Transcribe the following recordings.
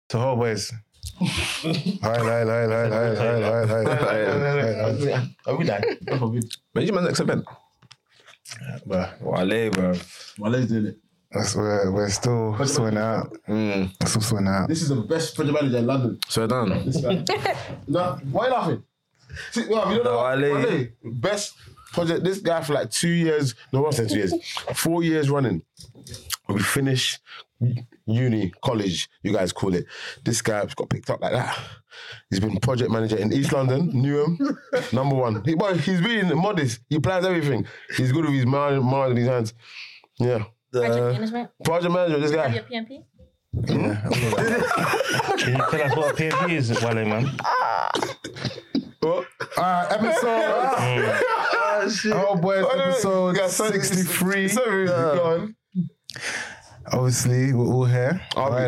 To whole boys. Hi. Are we done? When's your next event? Wale, bro. Wale's doing it. We're still sorting out. Still sorting out. This is the best project manager in London. So done. This guy. No, why are you laughing? See, well, you don't know Wale. Best project. This guy for like 2 years. No, what's that? 2 years. 4 years running. We finish uni, college, you guys call it. This guy got picked up like that. He's been project manager in East London, Newham, #1. He's being modest. He plans everything. He's good with his mind in his hands. Yeah. Project management? Project management, this guy. Have your PMP? Yeah. Can you tell us what PMP is, Wale, man? Episode. Whole boys, episode 63. Sorry, go on. Obviously, we're all here. Hi.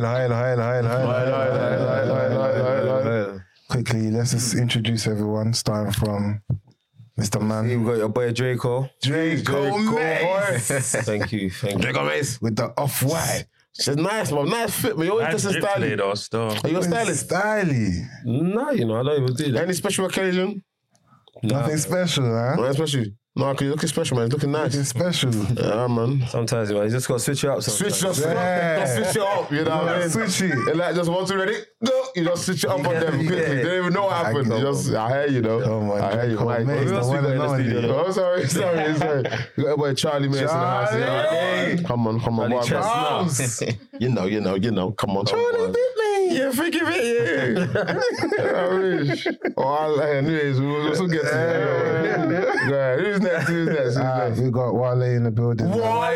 Quickly, let's just introduce everyone, starting from Mr. Man. You've got your boy Draco. Draco Mace. Thank you. Draco Mace. With the off-white. She's nice, man. Nice fit, man. You're always just styling. Though, still. Are you a stylist? Styly. No, you know, I don't even do that. Any special occasion? Nothing special, huh? Nothing special. No, because you're looking special, man. It's looking nice. Nothing special. Yeah, man. Sometimes, man, you just got to switch it up. Switch it up, you know what I mean? Switch it. And like, just 1, 2, ready, go. You just switch it up on them quickly. They don't even know what happened. I hear you, though. Come on, I hear you, Mike. Mace, the one and only. Oh, sorry. You got your boy Charlie Mace in the house. Yeah. Come on, boy. You know. Come on. Charlie bit me. Yeah, freaking bit you. Anyways, we'll still get to that. Who's next? We got Wale in the building. Well.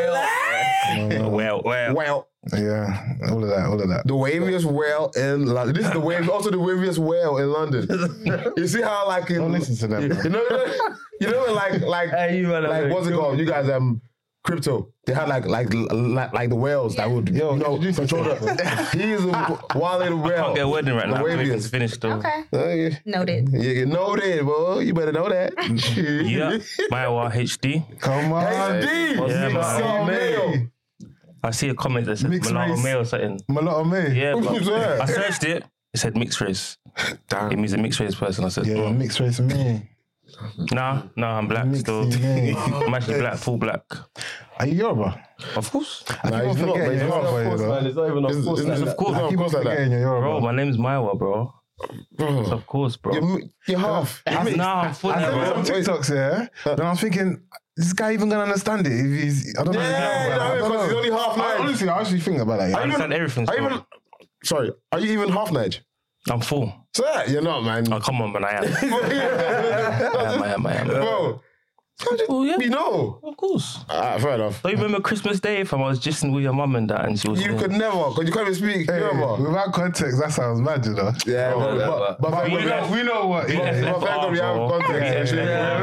Yeah, all of that. The waviest whale in London. This is also the waviest whale in London. You see how like Don't listen to them. You know like what's it called? You guys crypto. They had like the whales that would control the. He is Wale the whale. I can't get a word in right now. Waviest. It's finished though. Okay. Noted. You noted, boy. You better know that. Yeah. Maiwa HD. Come on. HD. Yeah, man. Male. I see a comment that said Mixed mulatto race. male or something. Mulatto me. Yeah, but Who's that? I searched it. It said mixed race. Damn. It means a mixed race person. I said, Yeah, mixed race of me. nah, I'm black Mixed still. me. I'm actually black, full black. Are you Yoruba? Of course. Nah, he's not, but he's not. Yoruba, you know. It's not even a It's force of like course, I of keep course on like that. forgetting you're Bro, Yoruba. my name's Maiwa, bro. Of course, bro. You're half. Nah, I'm full I saw bro. some TikToks, yeah? And I was thinking, is this guy even going to understand it? If he's, I don't know. Yeah, I don't because he's know. only half Nige. Honestly, I actually think about that. I Yeah. understand everything. Are you still. even? Sorry, are you even half Nige? I'm full. So yeah, you're not, man. Oh, come on, man. I am. I am. Bro, Oh, yeah. you know. Of course. Fair enough. Don't you remember Christmas Day if I was just with your mum and that and she was... You could never, because you can't even speak. Hey, Yoruba. without context, that sounds mad, you know? Yeah, but But we know what. But thank God we have context.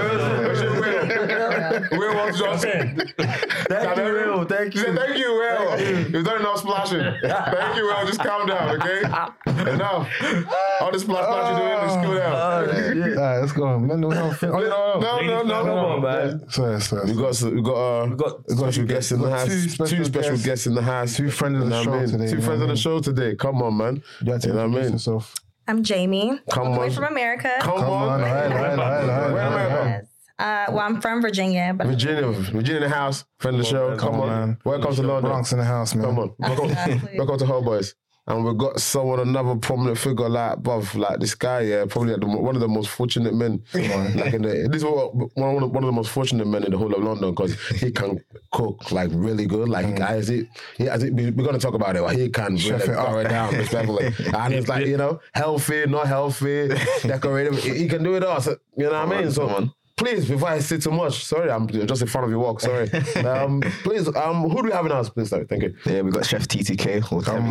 Will wants Johnson. Thank you, Will. Thank He said, thank you, Will. You've done enough splashing. Thank you, Will. Just calm down, okay? Enough. All the splash you're doing is cool down. Alright, let's go. Mental health. No. Come on, man. Sorry. We got special guests in the house. Two special guests in the house. Two friends of the show today. Two friends of the show today. Come on, man. You have to You know what I introduce mean? yourself. I'm Jamie. Come all the way on. from America. Come on. Yes. Well, I'm from Virginia, but Virginia in the house. Friend of the show. Come on, man. Welcome to London. Bronx in the house, man. Come on. Welcome to Whole Boys. And we've got another prominent figure like this guy, yeah, probably like one of the most fortunate men. Like this is one of the most fortunate men in the whole of London because he can cook like really good. Like we're gonna talk about it, but he can really throw it down respectfully. And it's like, healthy, not healthy, decorative. He can do it all. So, you know what I mean? So please, before I say too much, sorry, I'm just in front of your walk, sorry. Please, who do we have in house? Please, sorry, thank you. Yeah, we got Chef TTK. Come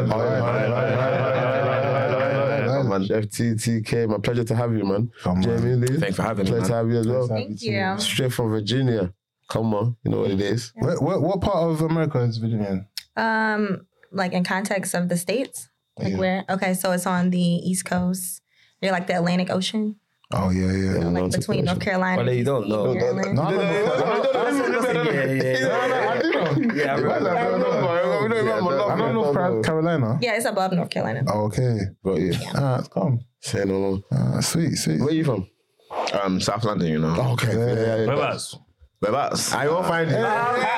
on. Chef TTK, my pleasure to have you, man. Jamie Lee. Thanks for having me, Pleasure to man. have you as well. thank you. Straight from Virginia. Come on, you know what it is. What part of America is Virginia in? Like in context of the states, like where? Okay, so it's on the East Coast. You're like the Atlantic Ocean, Oh, yeah. like between North Carolina. Well, you don't know. Maryland. No, I not North Carolina. Yeah, it's above North Carolina. Oh, okay. Got you. It's calm. Say no more. Sweet. Where you from? South London, you know. Oh, okay. Yeah. Whereabouts? Whereabouts? I won't find it.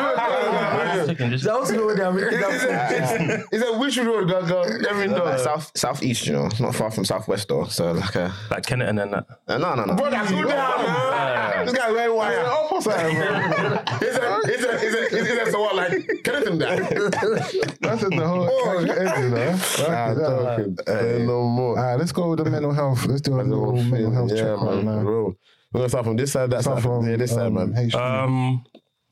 He said, which road, go? Every door. Southeast, you know. Not far from Southwest, though. So, like Like Kennington and that. No. Bro, that's good down, man. This guy wearing wire. He said, so what, like, Kennington down? That's the whole No more. Alright, let's go with the mental health. Let's do a little mental health check right now. Bro. We're going to start from this side, that side. From This side, man. H3.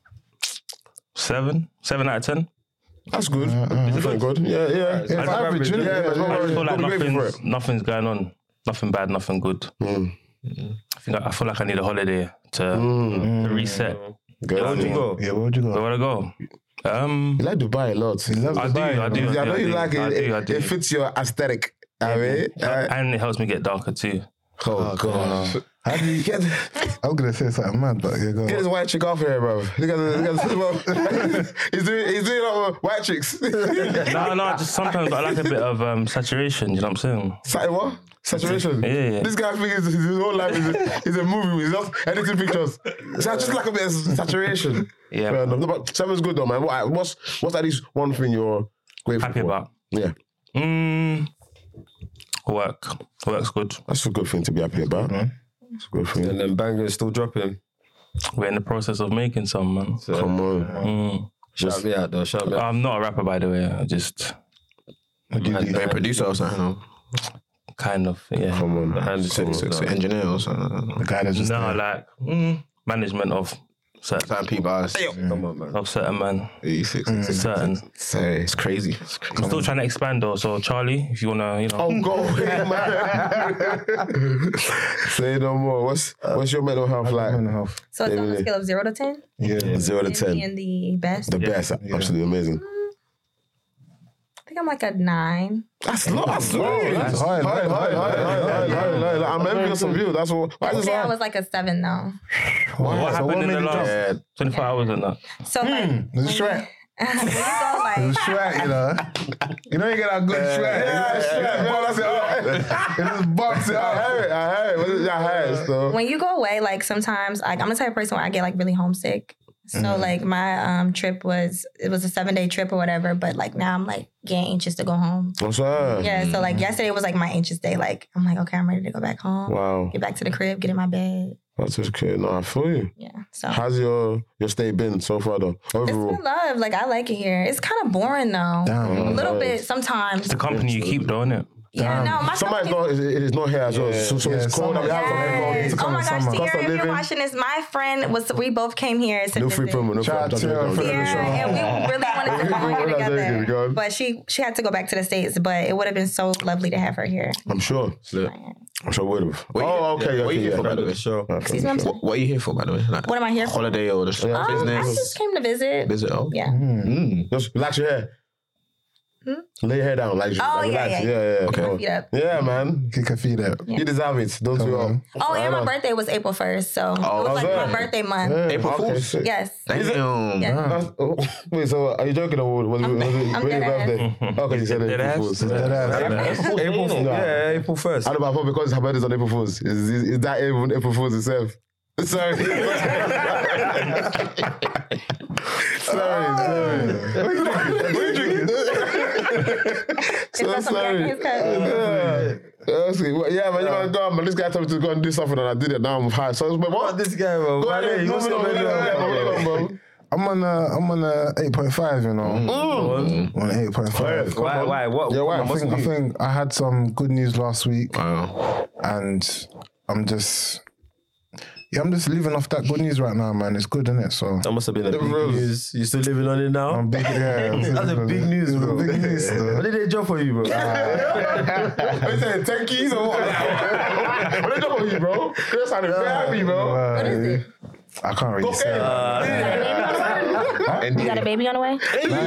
7 out of 10. That's good. Is it good? Yeah. It's average, isn't it? I feel like Gotta be grateful for it. nothing's going on. Nothing bad, nothing good. I feel like I need a holiday to reset. Good. Where'd you go? Yeah, where'd you go? Where would I go? You like Dubai a lot. He loves I Dubai, do. you know. I know you like it. I do. It fits your aesthetic. I mean, And it helps me get darker too. oh, God. How do you Get I was gonna say something mad, but you go. this white chick off here, bro. Look at this. He's doing all white chicks. No, just sometimes I like a bit of saturation, you know what I'm saying? What? Saturation. Yeah. This guy thinks his whole life is a movie. He's just editing pictures. So I just like a bit of saturation. Yeah. Fair enough. No, but 7's good though, man. What's at least one thing you're grateful Happy for? about. Yeah. Work's good. That's a good thing to be happy about. It's a good thing. And then bangers still dropping. We're in the process of making some, man. So, Come on. shout me out though. Shout me out. I'm not a rapper, by the way. I just What do you do? Are you a producer or something? No? kind of, yeah. Come on. Behind the scenes. So engineer or something? The guy that's just No, there. Mm. like management of Certain people are Come on, man. certain man. 86. Certain. Sorry, it's crazy. I'm still trying to expand though. So Charlie, if you wanna, Oh, go away, man. Say no more. What's your mental health like? Mental health. So it's on a scale of 0 to 10? Yeah. 0 to 10. And the best? The best. Absolutely amazing. I think I'm like a 9. That's low. That's low. That's high. I'm envious of you. That's what. Why is I this think I high? was like a 7 though. what happened in the last 24 hours and that? So like, It's a Shrek. when you go like, It's a Shrek, you know. You know you get that good Shrek. It just box it I out. heard it. I heard it. So. when you go away, like sometimes, like I'm the type of person where I get like really homesick. So like my trip was a 7-day trip or whatever, but like now I'm like getting anxious to go home. What's up? Yeah, so like yesterday was like my anxious day. Like I'm like, okay, I'm ready to go back home. Wow. Get back to the crib, get in my bed. That's just good. No, I feel you. Yeah. So How's your stay been so far though? it's Overall. been love. Like I like it here. It's kind of boring though. A little bit sometimes. It's the company you keep though, innit? Yeah, no, my Somebody's company- not. It's not here as well. So it's cold. summer. We have Yes. some Oh my gosh, summer. Sierra, Cost of if you're living. watching this, my friend we both came here to No free visit. promo. No Shout out free to her, promo. friend of the show. Yeah, and we really wanted to come here That's very good, together. God. But she had to go back to the States, but it would have been so lovely to have her here. I'm sure. I'm sure would have. What are you here for, by the way? Sure. Excuse me, I'm sorry? What are you here for, by the way? Like, What am I here for? holiday or just I business? just came to visit. Visit? Oh. Yeah. Just relax your hair. Lay your hair down, like Oh, relax. yeah. Yeah. Feet Okay. up. Yeah, man. Kick her feet up. You deserve it. Don't you? on. Oh, and my birthday was April 1st, so it was like that? my birthday month. April Fool's. Yes. Damn. Yeah. Wait, so are you joking or was it I'm when your dead ass. birthday? Okay, you said Dead April ass? Fools. April, yeah, April 1st. I know, but I thought because her birthday's on April Fools. Is that even April Fools itself? Sorry. Sorry. What are you drinking? It's not some sorry. Japanese cousin. Yeah, man, you man, go on, man. This guy told me to go and do something and I did it. Now I'm high. So, but what? This guy, bro. Go ahead, You move on, bro. I'm on a 8.5, you know. On 8.5. Why? What? Yeah, why? I think I had some good news last week, Wow. and I'm just living off that good news right now, man. It's good, isn't it? So That must have been a big Rose. news. You still living on it now? I'm big. Yeah, That's a big news, bro. Big news, though. What did they drop for you, bro? What you saying, 10 keys or what? What they doing for you, bro? You're sounding very happy, bro. What is it? I can't really say. You got a baby on the way?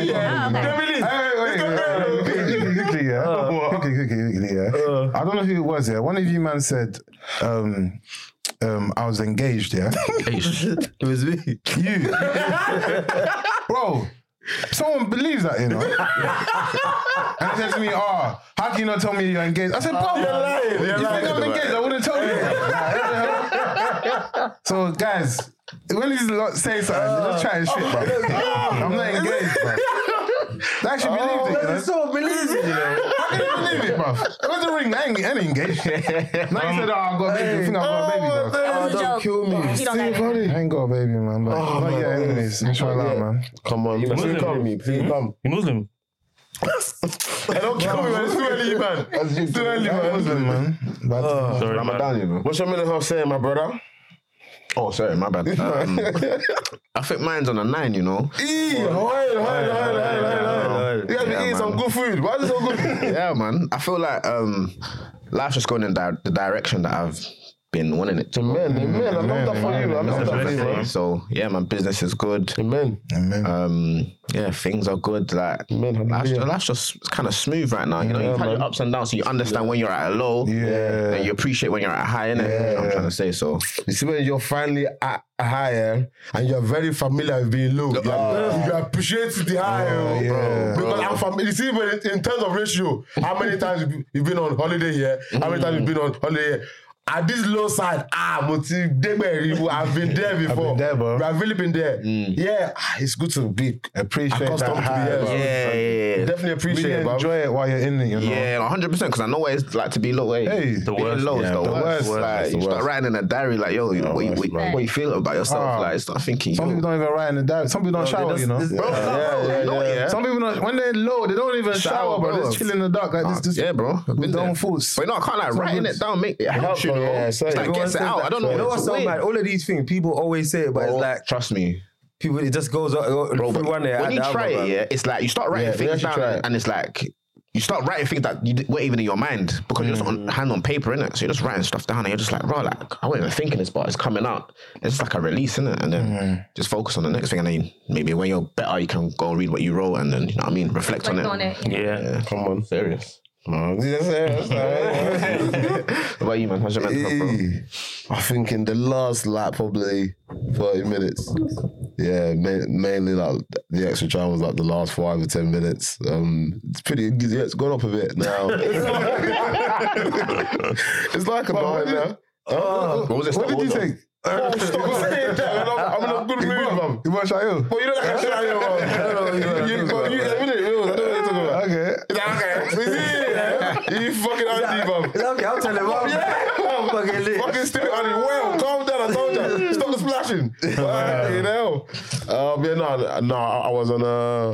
Quickly, yeah. I don't know who it was. Yeah, one of you man said, I was engaged. Yeah, It was me. you, bro. Someone believes that, you know. And he says to me, how can you not tell me you're engaged? I said, bro, you think I'm engaged? I wouldn't tell you. So, guys, when these lot say something, they're just trying shit, bro. I'm not engaged, bro. They actually believed it, you know. Someone believes it, you know. How can you believe it, bro? Where's the ring? I ain't engaged. Now you said, I got a baby. You think I got a baby, bro? That was a joke. Kill me. He don't got it. I ain't got a baby, man. But not yet, anyways. Inshallah, man. Come on, please Muslim. come. Please come. You Muslim? Hey, don't kill me, man. It's too early, man. It's too early, I'm man. Muslim, man. But Sorry, man. Ramadan, you know. What's your mental health saying, my brother? Oh, sorry, my bad. I think mine's on a 9, you know. You gotta be eating some good food. Why is it so good? Yeah, man. I feel like life's just going in the direction that I've been wanting it to. Amen. I love that for you. I love that for you, man. So yeah, my business is good. Amen. Yeah, things are good. Like Amen. life's just kind of smooth right now. You know, you've had your ups and downs, so you understand when you're at a low. Yeah. And you appreciate when you're at a high, innit? That's what I'm trying to say. So You see when you're finally at a higher and you're very familiar with being low. You appreciate the higher. yeah. Because I'm familiar. You see, but in terms of ratio, how many times you've been on holiday here? How many times you've been on holiday here? At this low side, I've been there before. there, bro. I've really been there. Yeah, it's good to be Appreciate accustomed that to high, be bro. yeah. Definitely appreciate Really it, bro. enjoy it while you're in it, you know. Yeah, 100%. Because I know what it's like to be low. Hey, The Being worst. low is the worst. Like, you start writing in a diary, like, yo, what you feel about yourself? Like, start thinking. Some people don't even write in the diary. Some people don't shower, you know. Some people don't, when they're low, they don't even shower, bro. They just chill in the dark like this. Yeah, bro. I've With been their there. own thoughts. But you know, I can't like writing it down, make it helps you, Yeah, know. so It's like gets it out. I don't know. You know what's so weird. mad? All of these things, people always say it, but it's like Trust me. people, it just goes Bro, through one day. when you try it, yeah, it's like you start writing things down, and it's like you start writing things that weren't even in your mind because you're just on hand on paper, innit? So you're just writing stuff down, and you're just like, bro, like I wasn't even thinking this, but it's coming out. It's just like a release, innit? And then just focus on the next thing, and then maybe when you're better, you can go and read what you wrote, and then you know what I mean, reflect on it. Yeah. Come on. Serious. No, What about you, man? How's your mental health, bro? I think in the last like probably 30 minutes. Yeah, mainly like the extra time was like the last 5 or 10 minutes. It's pretty. Yeah, it's gone up a bit now. It's like a nine now. What was it? What did you take? Stop saying that. I'm in a good mood, man. You want Shail? But you don't like a shy, man. You I don't know what you're talking about. Okay. You fucking auntie, man. Okay, I'll tell him. Fucking lit. Fucking stupid auntie. Well, calm down. I told you. Stop the splashing. You know. Yeah, no. I was on a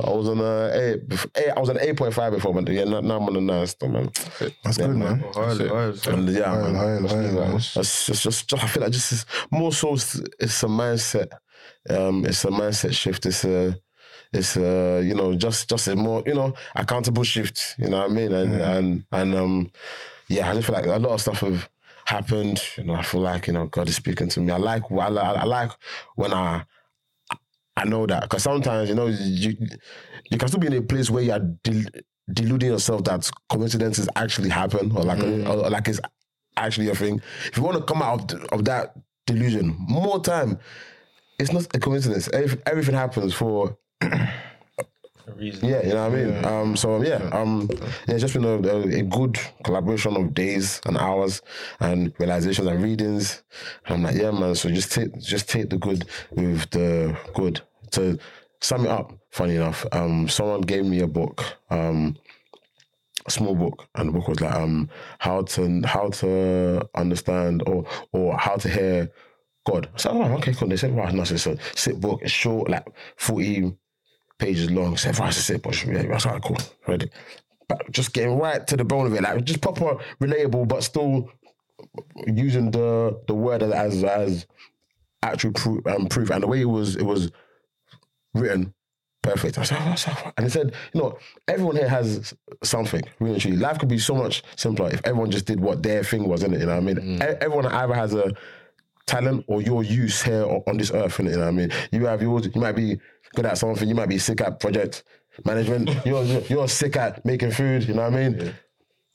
8. I was on 8.5 before, man. Yeah, now I'm on a 9 still, man. That's good, man. And yeah, man. High. It's just. I feel like just more so. It's a mindset. It's a mindset shift. It's a you know, just a more, you know, accountable shift. You know what I mean? And yeah, I just feel like a lot of stuff have happened. You know, I feel like, you know, God is speaking to me. I like when I know that, because sometimes, you know, you can still be in a place where you're deluding yourself that coincidences actually happen or like it's actually a thing. If you want to come out of that delusion, more time, it's not a coincidence. Everything happens for a reason. Yeah, you know what I mean? It's just been a good collaboration of days and hours and realizations and readings. And I'm like, yeah, man, so just take the good with the good. To sum it up, funny enough, someone gave me a book, a small book, and the book was like how to understand or how to hear God. So I'm like, okay, cool. They said, right, no, so it's a sit book. It's short, like 40 pages long. I said, right, it's a sit book. Yeah, that's all right, cool, ready. But just getting right to the bone of it, like just proper relatable, but still using the word as actual proof. And the way it was written, perfect. I said, and he said, you know, everyone here has something, really truly. Life could be so much simpler if everyone just did what their thing was, innit? You know what I mean? Everyone either has a talent or your use here on this earth, innit? You know what I mean? You have yours, you might be good at something, you might be sick at project management, you're sick at making food, you know what I mean? Yeah.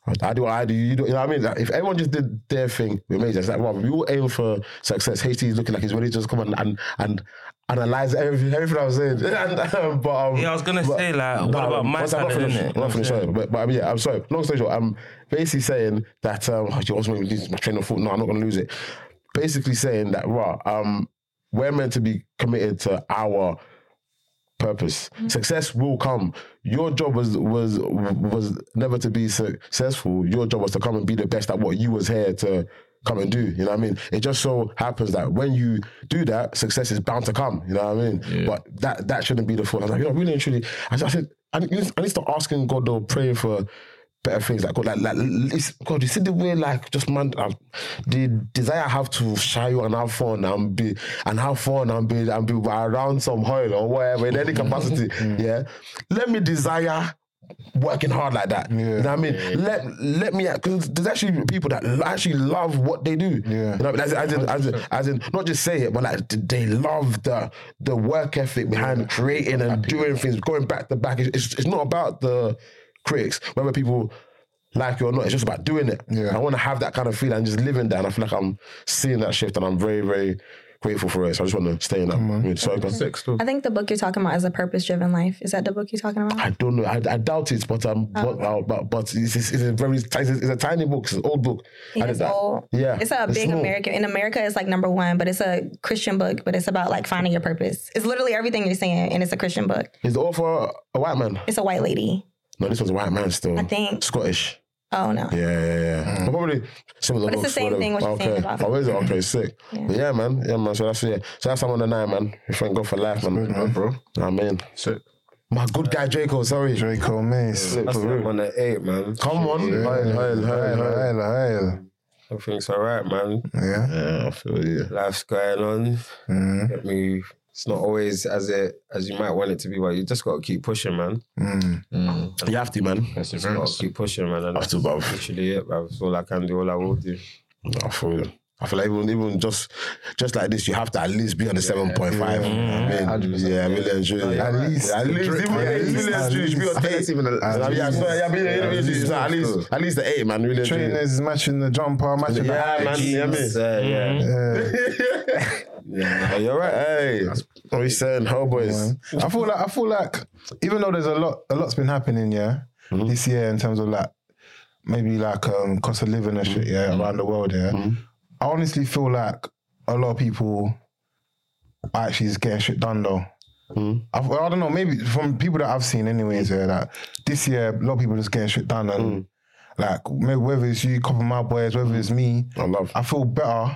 I do what I do. You know what I mean? Like, if everyone just did their thing, we're amazing. It's like, well, we all aim for success. HT is looking like he's ready to just come and analyze everything I was saying. But I was gonna say what about my side? I'm not finished. Sorry, but I mean, I'm sorry. Long story short, I'm basically saying that you also want me to lose my train of thought. No, I'm not gonna lose it. Basically saying that we're meant to be committed to our purpose. Success will come. Your job was never to be successful. Your job was to come and be the best at what you was here to come and do. You know what I mean? It just so happens that when you do that, success is bound to come. You know what I mean? Yeah. But that shouldn't be the fault. I was like, really and truly, I said, I need to start asking God or praying for better things. Like God, God, you see the way, like, just man, the desire I have to shy you and have fun and be around some oil or whatever in any capacity. Yeah, let me desire working hard like that. You know what I mean? Let me, because there's actually people that actually love what they do. You know, as in, not just say it, but like they love the work ethic behind creating and doing things, going back to back. It's not about the critics, whether people like it or not. It's just about doing it. I want to have that kind of feeling and just living that. And I feel like I'm seeing that shift, and I'm very, very grateful for it. So I just want to stay in that mood. So I think the book you're talking about is A Purpose-Driven Life. Is that the book you're talking about? I don't know. I doubt it, but it's a tiny book. It's an old book. Yeah, it's old. Yeah, it's a big American. In America, it's like #1, but it's a Christian book. But it's about like finding your purpose. It's literally everything you're saying, and it's a Christian book. Is the author a white man? It's a white lady. No, this one's a white man still. I think Scottish. Oh no. Yeah. Probably similar. But it's the same thing. What you're saying about. Oh, is it? Okay, sick. But yeah, man. So that's it. So that's someone tonight, man. We thank God for life, man. Good, bro. Amen. Sick. My good guy Draco. Sorry, Draco Mace. That's on the 8, man. Come on. Hail. Everything's alright, man. Yeah. I feel you. Life's going on. It's not always as you might want it to be, but you just got to keep pushing, man. You have to, man. You just got to keep pushing, man. And I have to, bruv. Literally it, bruv. That's all I can do, all I will do. I feel you. I feel like even just like this, you have to at least be on the 7.5. I mean, yeah, million truly. At least, million truly should be on 8. At least the 8, man. Million trainers matching the jumper, matching the man. Yeah, you're right. Hey, what are we saying, homeboys? I feel like even though there's a lot's been happening, this year in terms of like maybe like cost of living and shit, around the world, I honestly feel like a lot of people are actually just getting shit done though. I don't know, maybe from people that I've seen anyways, that this year a lot of people just getting shit done, and like maybe whether it's you, couple of my boys, whether it's me, I feel better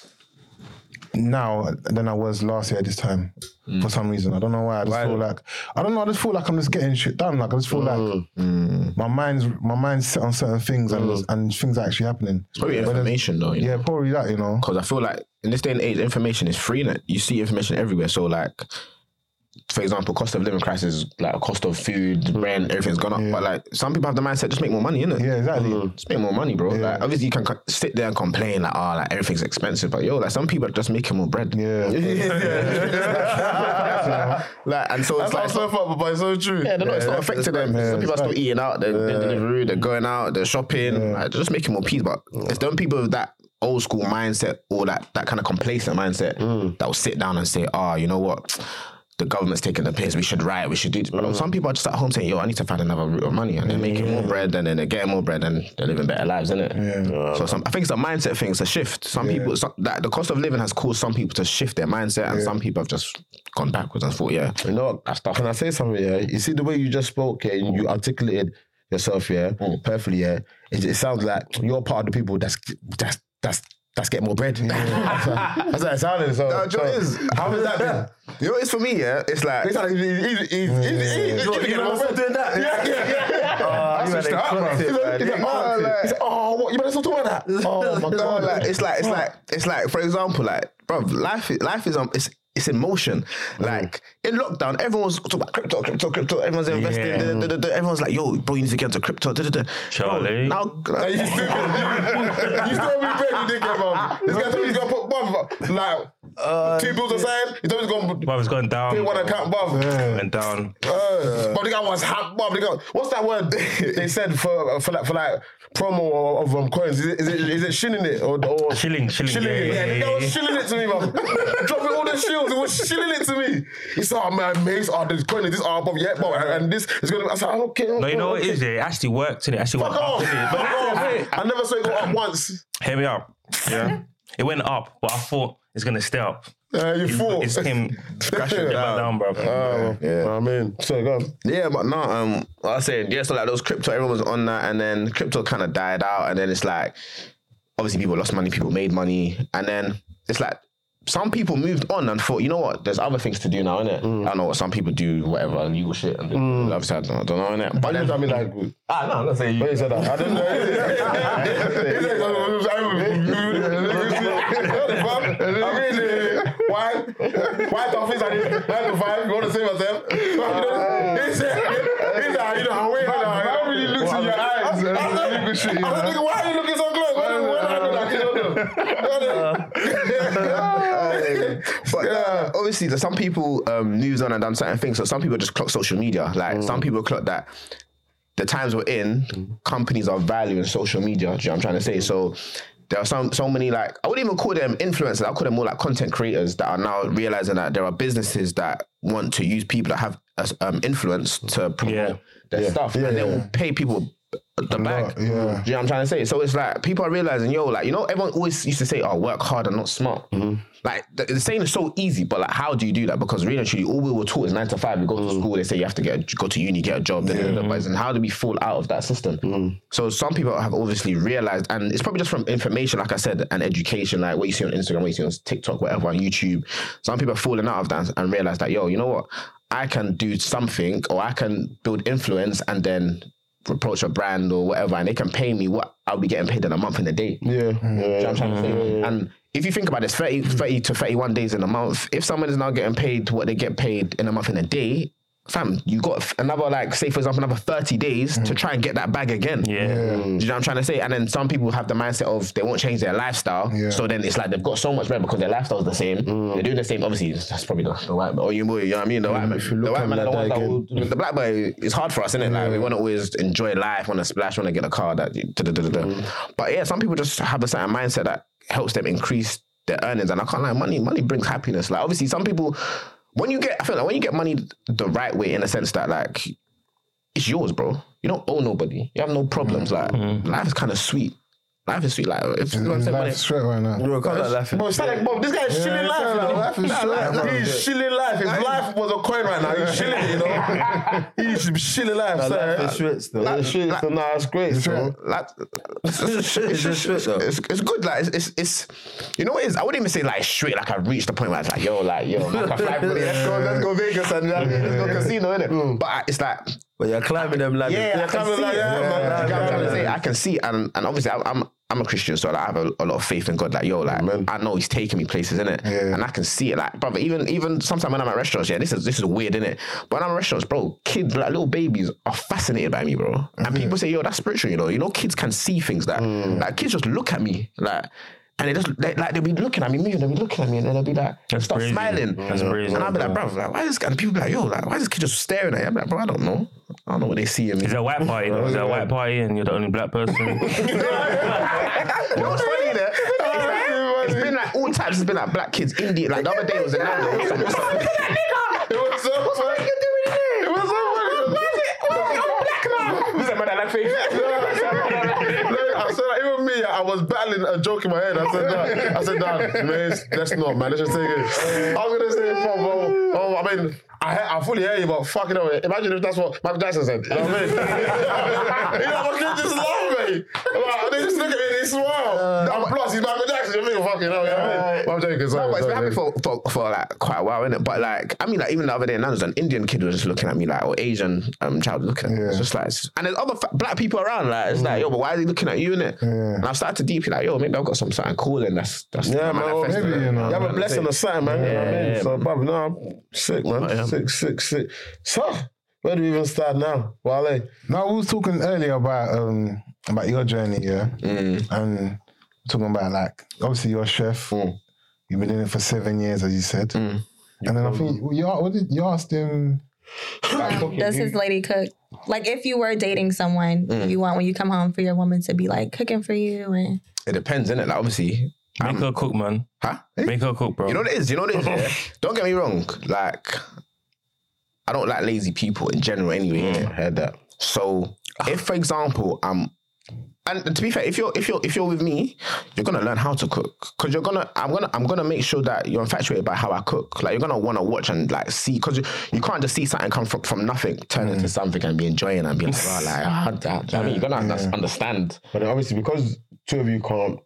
now than I was last year at this time for some reason. I don't know why. I just feel like I'm just getting shit done. Like I just feel like my mind's set on certain things and things are actually happening. It's probably information though. Yeah, probably that, Because I feel like in this day and age, information is free. You see information everywhere. So like, for example, cost of living crisis, like cost of food, rent, everything's gone up. But like some people have the mindset, just make more money, innit? Yeah, exactly. Just make more money, bro. Yeah. Like obviously you can sit there and complain like, like everything's expensive, but like some people are just making more bread. Yeah. Like, and so it's like so far, but it's so true. Yeah, it's not affecting them. Some people are still eating out, they're Deliveroo, they're going out, they're shopping, like, they're just making more peas. But it's them people with that old school mindset or that kind of complacent mindset that will sit down and say, you know what? The government's taking the piss, we should riot, we should do this. But some people are just at home saying, I need to find another route of money. And they're making more bread, and then they're getting more bread, and they're living better lives, innit? So I think it's a mindset thing, it's a shift. Some people, the cost of living has caused some people to shift their mindset, and some people have just gone backwards and thought, you know what, can I say something, You see the way you just spoke, and you articulated yourself, perfectly, It sounds like you're part of the people that's getting more bread. That's what it sounded. So, how has that been? You know what it is for me, It's like... He's doing that. What? You better stop talking about that. Oh, my God. It's like, for example, like, bro, life is it's in motion. Like in lockdown, everyone's talking about crypto. Everyone's investing. Everyone's like, yo, bro, you need to get into crypto. Charlie. Now, you still be bread, you dickhead, man. This guy told me he's gonna put like 2 bills aside, he's always gone. Bruv, it's gone down. Pay one account, bruv. Went down. But the guy was bruv. What's that word they said for like promo of coins? Is it shilling it or Shilling. Yeah, the guy was shilling it to me, bruv. Dropping all the shills, he was shilling it to me. He said, "Oh man, mate, this coin is this, bruv, yeah, bruv, and this is gonna." I said, "Okay." No, you know what it is? It actually worked, innit? It actually went up, innit? But I never saw it go up once. hear me out. Yeah. It went up, but I thought it's gonna stay up. You thought It's him crashing it back down, bro. I mean, so go on. Yeah, but no, I was saying, so like those crypto, everyone was on that, and then crypto kind of died out, and then it's like, obviously people lost money, people made money, and then it's like, some people moved on and thought, you know what, there's other things to do now, innit? I don't know what some people do, whatever, illegal shit, and obviously I don't know, innit? But then, I mean, like, no, I'm not saying you. when you said that, I didn't know. I mean, why office at 9 to 5? You want to save yourself? He said, you know, I'm waiting. I don't really look in your eyes. I was thinking, why are you looking so close? But obviously, some people moved on and done certain things. So some people just clock social media. Like some people clock that the times we're in, companies are valuing social media. Do you know what I'm trying to say? So there are so many, like, I wouldn't even call them influencers. I call them more like content creators that are now realizing that there are businesses that want to use people that have influence to promote their stuff, and they will pay people the bag. Do you know what I'm trying to say? So it's like people are realizing, like, you know, everyone always used to say, "Oh, work hard and not smart." Like the saying is so easy, but like, how do you do that? Because really and truly, all we were taught is 9 to 5. We go to school, they say you have to go to uni, get a job. And how do we fall out of that system? So some people have obviously realized, and it's probably just from information, like I said, and education, like what you see on Instagram, what you see on TikTok, whatever, on YouTube. Some people are falling out of that and realize that, you know what? I can do something, or I can build influence and then approach a brand or whatever, and they can pay me what I'll be getting paid in a month in a day. Do you know what I'm trying to say? And if you think about this, 30 to 31 days in a month, if someone is now getting paid what they get paid in a month in a day, fam, you got another, like, say for example, another 30 days to try and get that bag again. Do you know what I'm trying to say? And then some people have the mindset of they won't change their lifestyle. So then it's like they've got so much bread because their lifestyle is the same. They're doing the same. Obviously, that's probably the white man. Or you know what I mean? The white man. The white man are the ones that will, the black boy, it's hard for us, isn't it? Like, we want to always enjoy life, want to splash, want to get a car. But yeah, some people just have a certain mindset that helps them increase their earnings. And I can't lie, money brings happiness. Like, obviously, some people, I feel like when you get money the right way, in a sense that, like, it's yours, bro. You don't owe nobody. You have no problems. Like, life is kind of sweet. Life is sweet. Like, if you want to say money, straight right now. Bro, can't like laughing. Bro, it's like, this guy is shilling life. You know? Life is straight. He's shilling life. If life was a coin right now, he's shilling it, you know? He's shilling life. Life is shit still. Nah, it's great. So. It's good. Like, it's you know what it is? I wouldn't even say like straight. Like, I've reached the point where it's like, like I fly for this. Let's go Vegas and let's go casino, innit? But it's like, But you're climbing them ladders. I can see it. I'm trying to say, I can see it, and obviously I'm a Christian, so like, I have a lot of faith in God. Like, I know He's taking me places, innit? And I can see it. Like, brother, even sometimes when I'm at restaurants, this is weird, innit? But when I'm at restaurants, bro, kids, like little babies, are fascinated by me, bro. And people say, that's spiritual, you know? You know, kids can see things that, like, kids just look at me, like. And they just, they'll be looking at me, they'll be looking at me, and then they'll be like, start smiling. That's crazy. And I'll be like, bro, like, why is this guy? And people be like, like, why is this kid just staring at you? I'm like, bro, I don't know what they see in me. Is it a white party, though? Is it a white party and you're the only black person? You know what's funny there? It's been like all types. It's been like black kids, Indian. Like the other day it was in London. It was so funny. It was so funny. Why is it all black now? Who's that man that like face? I said, like, even me, I was battling a joke in my head. I said, man, let's not, man. Let's just take it. I was gonna say, I mean, I fully hear you, but fucking hell, imagine if that's what Michael Jackson said. You know what I mean? My kids just laugh, mate. Like, they just look at me and they smile. And plus, he's Michael Jackson. You're thinking, fucking hell, you know what I mean? I'm joking, sorry. No, but it's been happening for like quite a while, innit? But like, I mean, like, even the other day, there was an Indian kid was just looking at me, like, or Asian child looking at me. It's just like, and there's other black people around, like, it's like, but why is he looking at you, innit? And I've started to deeply, like, maybe I've got something cool, and that's yeah, man. Maybe, you know. You have a blessing or something, man. You know what I mean? So, brother, no, sick, man. Sick. So, where do we even start now? Wale? No, we was talking earlier about your journey, and talking about, like, obviously you're a chef, You've been in it for 7 years, as you said. And then I think you asked him. Does his lady cook? Like, if you were dating someone, you want when you come home for your woman to be like cooking for you, and It depends, innit? Like, obviously. Make her cook, man. Huh? Make her cook, bro. You know what it is? Yeah? Don't get me wrong. Like, I don't like lazy people in general anyway. Innit? Heard that. So, if, for example, and to be fair, if you're with me, you're gonna learn how to cook, because I'm gonna make sure that you're infatuated by how I cook. Like, you're gonna want to watch and like see, because you can't just see something come from nothing, turn into something and be enjoying and be like, oh, like, I mean, you're gonna understand. But then obviously, because two of you can't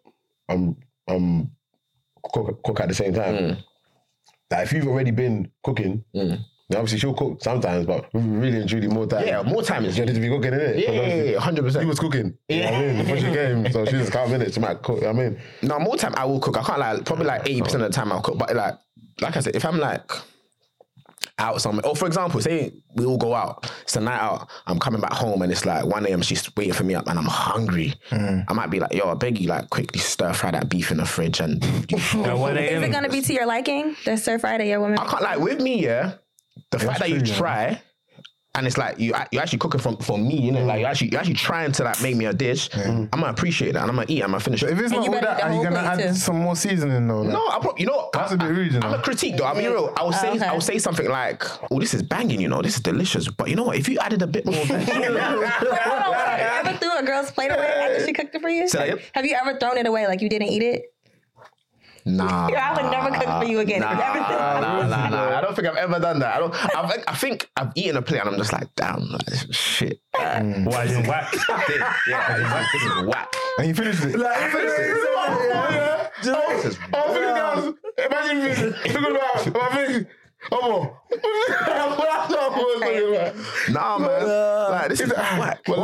cook at the same time, like if you've already been cooking, then obviously she'll cook sometimes, but really and truly more time. Yeah, more time is. You need to be cooking, innit? Yeah, 100%. She was cooking. Yeah. You know what I mean? Before she came, so she just can't minute. She might cook. You know what I mean? No, more time I will cook. I can't lie. Probably like 80% of the time I'll cook. But like I said, if I'm like out somewhere, or for example, say we all go out, it's a night out, I'm coming back home and it's like 1 a.m. she's waiting for me up and I'm hungry. I might be like, yo, I beg you, like quickly stir fry that beef in the fridge and. is it gonna be to your liking? The stir fry that your woman? I can't, like, with me, yeah. The fact that you try, and it's like you're actually cooking for me, innit? Like you're actually trying to like make me a dish. I'm gonna appreciate that, and I'm gonna eat. I'm gonna finish it. If it's not all that, are you gonna add some more seasoning though? Like? No, you know, that's a bit rude. You know? I'm a critique though. I mean, real. I will say something like, "Oh, this is banging. You know, this is delicious." But you know what? If you added a bit more, Hold on, have you ever threw a girl's plate away after she cooked it for you? Have you ever thrown it away like you didn't eat it? Nah, I would never cook for you again. Nah. I don't think I've ever done that. I think I've eaten a plate and I'm just like, damn, like, shit. Why is it whack? Yeah, this is whack. And you finished it. Like, imagine me. Look at Nah, man. Like, this is whack. What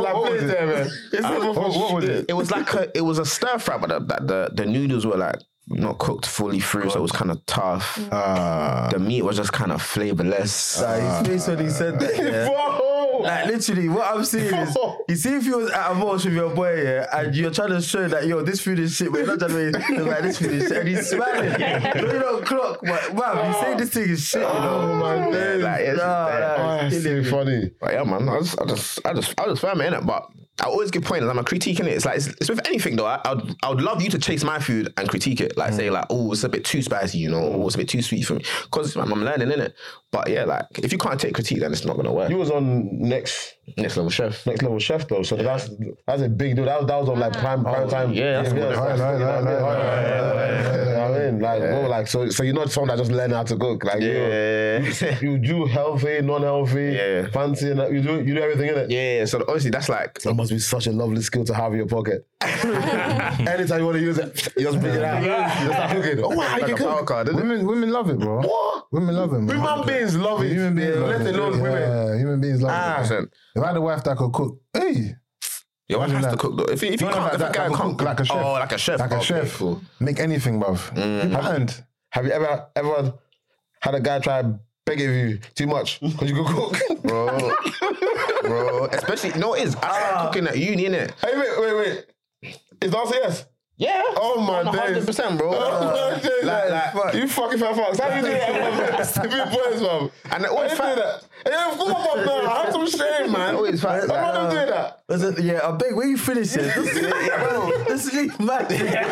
was it? It was a stir fry, but the noodles were like not cooked fully through, so it was kind of tough. The meat was just kind of flavorless. His face when he said that, yeah. Like, literally, what I'm saying is, you see if you was at a Mosh with your boy, yeah, and you're trying to show that, yo, this food is shit, but you're not trying to like, this food is shit, and he's smiling. You don't clock, but man, you say this thing is shit, you know? Oh my days. Like, it's It's funny. But yeah, man, I just firm it, innit? But I always give pointers. I'm a critiquing it. It's like it's with anything though. I would love you to chase my food and critique it. Like say like, oh, it's a bit too spicy, you know, or it's a bit too sweet for me. Because I'm learning, innit? But yeah, like if you can't take critique, then it's not gonna work. You was on Next Level Chef though. So that's a big deal. That was on like prime time. Yeah, that's good. I mean, like, bro, like, so you're not someone that just learn how to cook. Like, you do healthy, non-healthy, fancy, and you do everything in it. Yeah. So obviously that's like. That must be such a lovely skill to have in your pocket. Anytime you want to use it, you just bring it out. You just start cooking. Oh wow, you can cook. Women love it, bro. What? Women love it, man. Human beings love it. Human beings love it. Let alone women. Yeah, human beings love it. If I had a wife that could cook, hey. Your wife has to cook though. If you can't, if a guy can't cook like a chef. Oh, like a chef. Like a chef. Cool. Make anything, bruv. Have you ever had a guy try begging you too much because you can cook? Bro. Especially, you know what it is? I started cooking at uni, innit? Hey, wait. Is the answer yes? Yeah. Oh my days. 100%, bro. Like, you fucking fat fucks. How do you do that? Stupid boys, man. And they always do that. Yeah, come on, man. I have some shame, man. Always fat. I'm not doing that. Yeah, I beg, when you finish it, this is mad.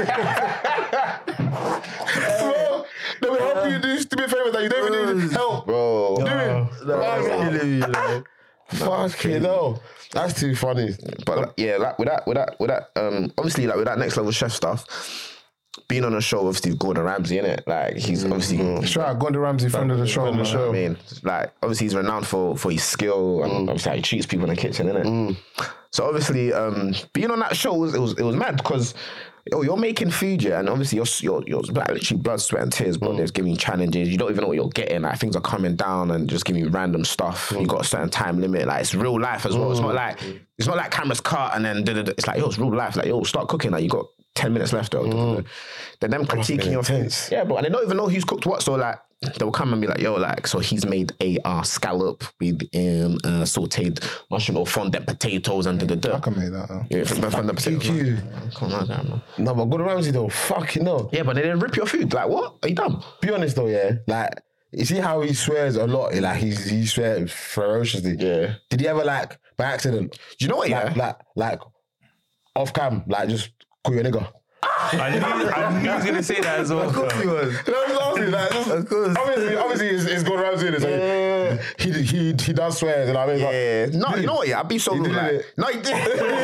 Bro, they will help you do stupid favors that you don't even need help. Bro. Fucking hell. That's too funny. But yeah, like with that, obviously like with that Next Level Chef stuff, being on a show obviously with Gordon Ramsay, innit? Like he's obviously Shout out Gordon Ramsay, friend of the show. I mean, like obviously he's renowned for his skill and obviously how he treats people in the kitchen, innit? So obviously, being on that show it was mad because you're making food, yeah, and obviously you're like, literally blood, sweat, and tears, bro. There's giving you challenges. You don't even know what you're getting. Like things are coming down and just giving you random stuff. You got a certain time limit. Like it's real life as well. It's not like cameras cut and then it's like it's real life. Like start cooking. Like you got 10 minutes left though. Then them critiquing your things. Yeah, bro, and they don't even know who's cooked what. So like they'll come and be like, yo, like, so he's made a scallop with sauteed mushroom or fondant potatoes and da. I can make that. Yeah, fondant potatoes. TQ. Come on, man. No, but Gordon Ramsay though, fucking no. Yeah, but they didn't rip your food. Like, what? Are you dumb? Be honest though, yeah. Like, you see how he swears a lot? Like, he swears ferociously. Yeah. Did he ever, like, by accident? Do you know what, yeah? Like, off cam, like, just call you a nigga? I knew he was going to say that as well. Of course he was. Of course. Obviously, it's Gordon Ramsay in it. So he does swear, you know what I mean? Yeah. No, you know what, yeah? I'd be so rude. Like, no, he did.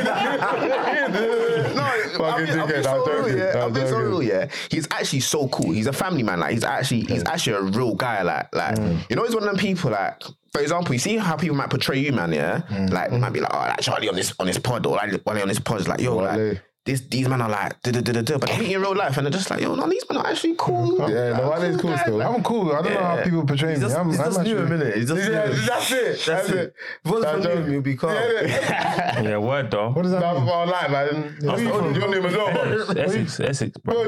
I'll be so real, yeah. He's actually so cool. He's a family man. Like, he's actually a real guy. Like, you know, he's one of them people, like, for example, you see how people might portray you, man, yeah? Like, they might be like, oh, like Charlie on this pod, or like Wale on this pod. It's like, yo, like, these men are like, but they meet in real life and they're just like, yo, no, these men are actually cool. Yeah, no, Wale's cool still. I'm cool. I don't know how people portray me. I'm Just knew him, innit? He's just That's it. That's it. If it wasn't for him, you'd be calm. Yeah, word though. What does that mean? I'm like, man. Your name as well. Essex, bro.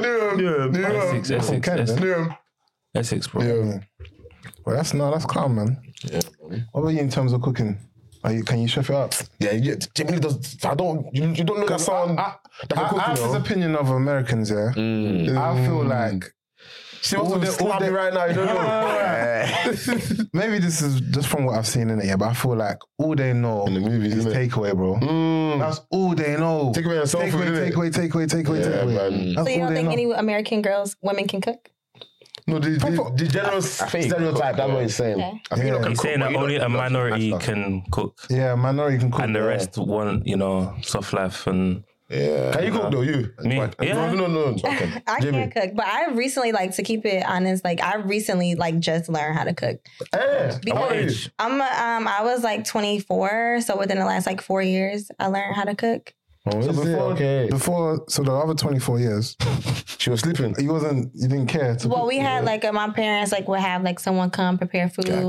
Essex, bro. Yeah. Well, that's calm, man. Yeah. What about you in terms of cooking? Can you chef it up? Yeah, Jimmy does. You don't look at someone that can cook. I have this opinion of Americans, yeah. I feel like she wants to slap me right now. You don't know. Maybe this is just from what I've seen in it, yeah. But I feel like all they know in the movies is takeaway, bro. That's all they know. Takeaway and soul food. Takeaway. So you don't think any American women can cook? No, the general stereotype, that's what he's saying. Okay. I think He's saying that only a minority can cook. Yeah, a minority can cook. And the rest want, soft life and... Yeah. Can you cook though, you? Me? Yeah. No. Okay. I can't cook, but I recently, to keep it honest, I recently, just learned how to cook. Hey, because I was 24, so within the last 4 years, I learned how to cook. Oh, so before the other 24 years, she was sleeping. You didn't care. We had my parents would have someone come prepare food, or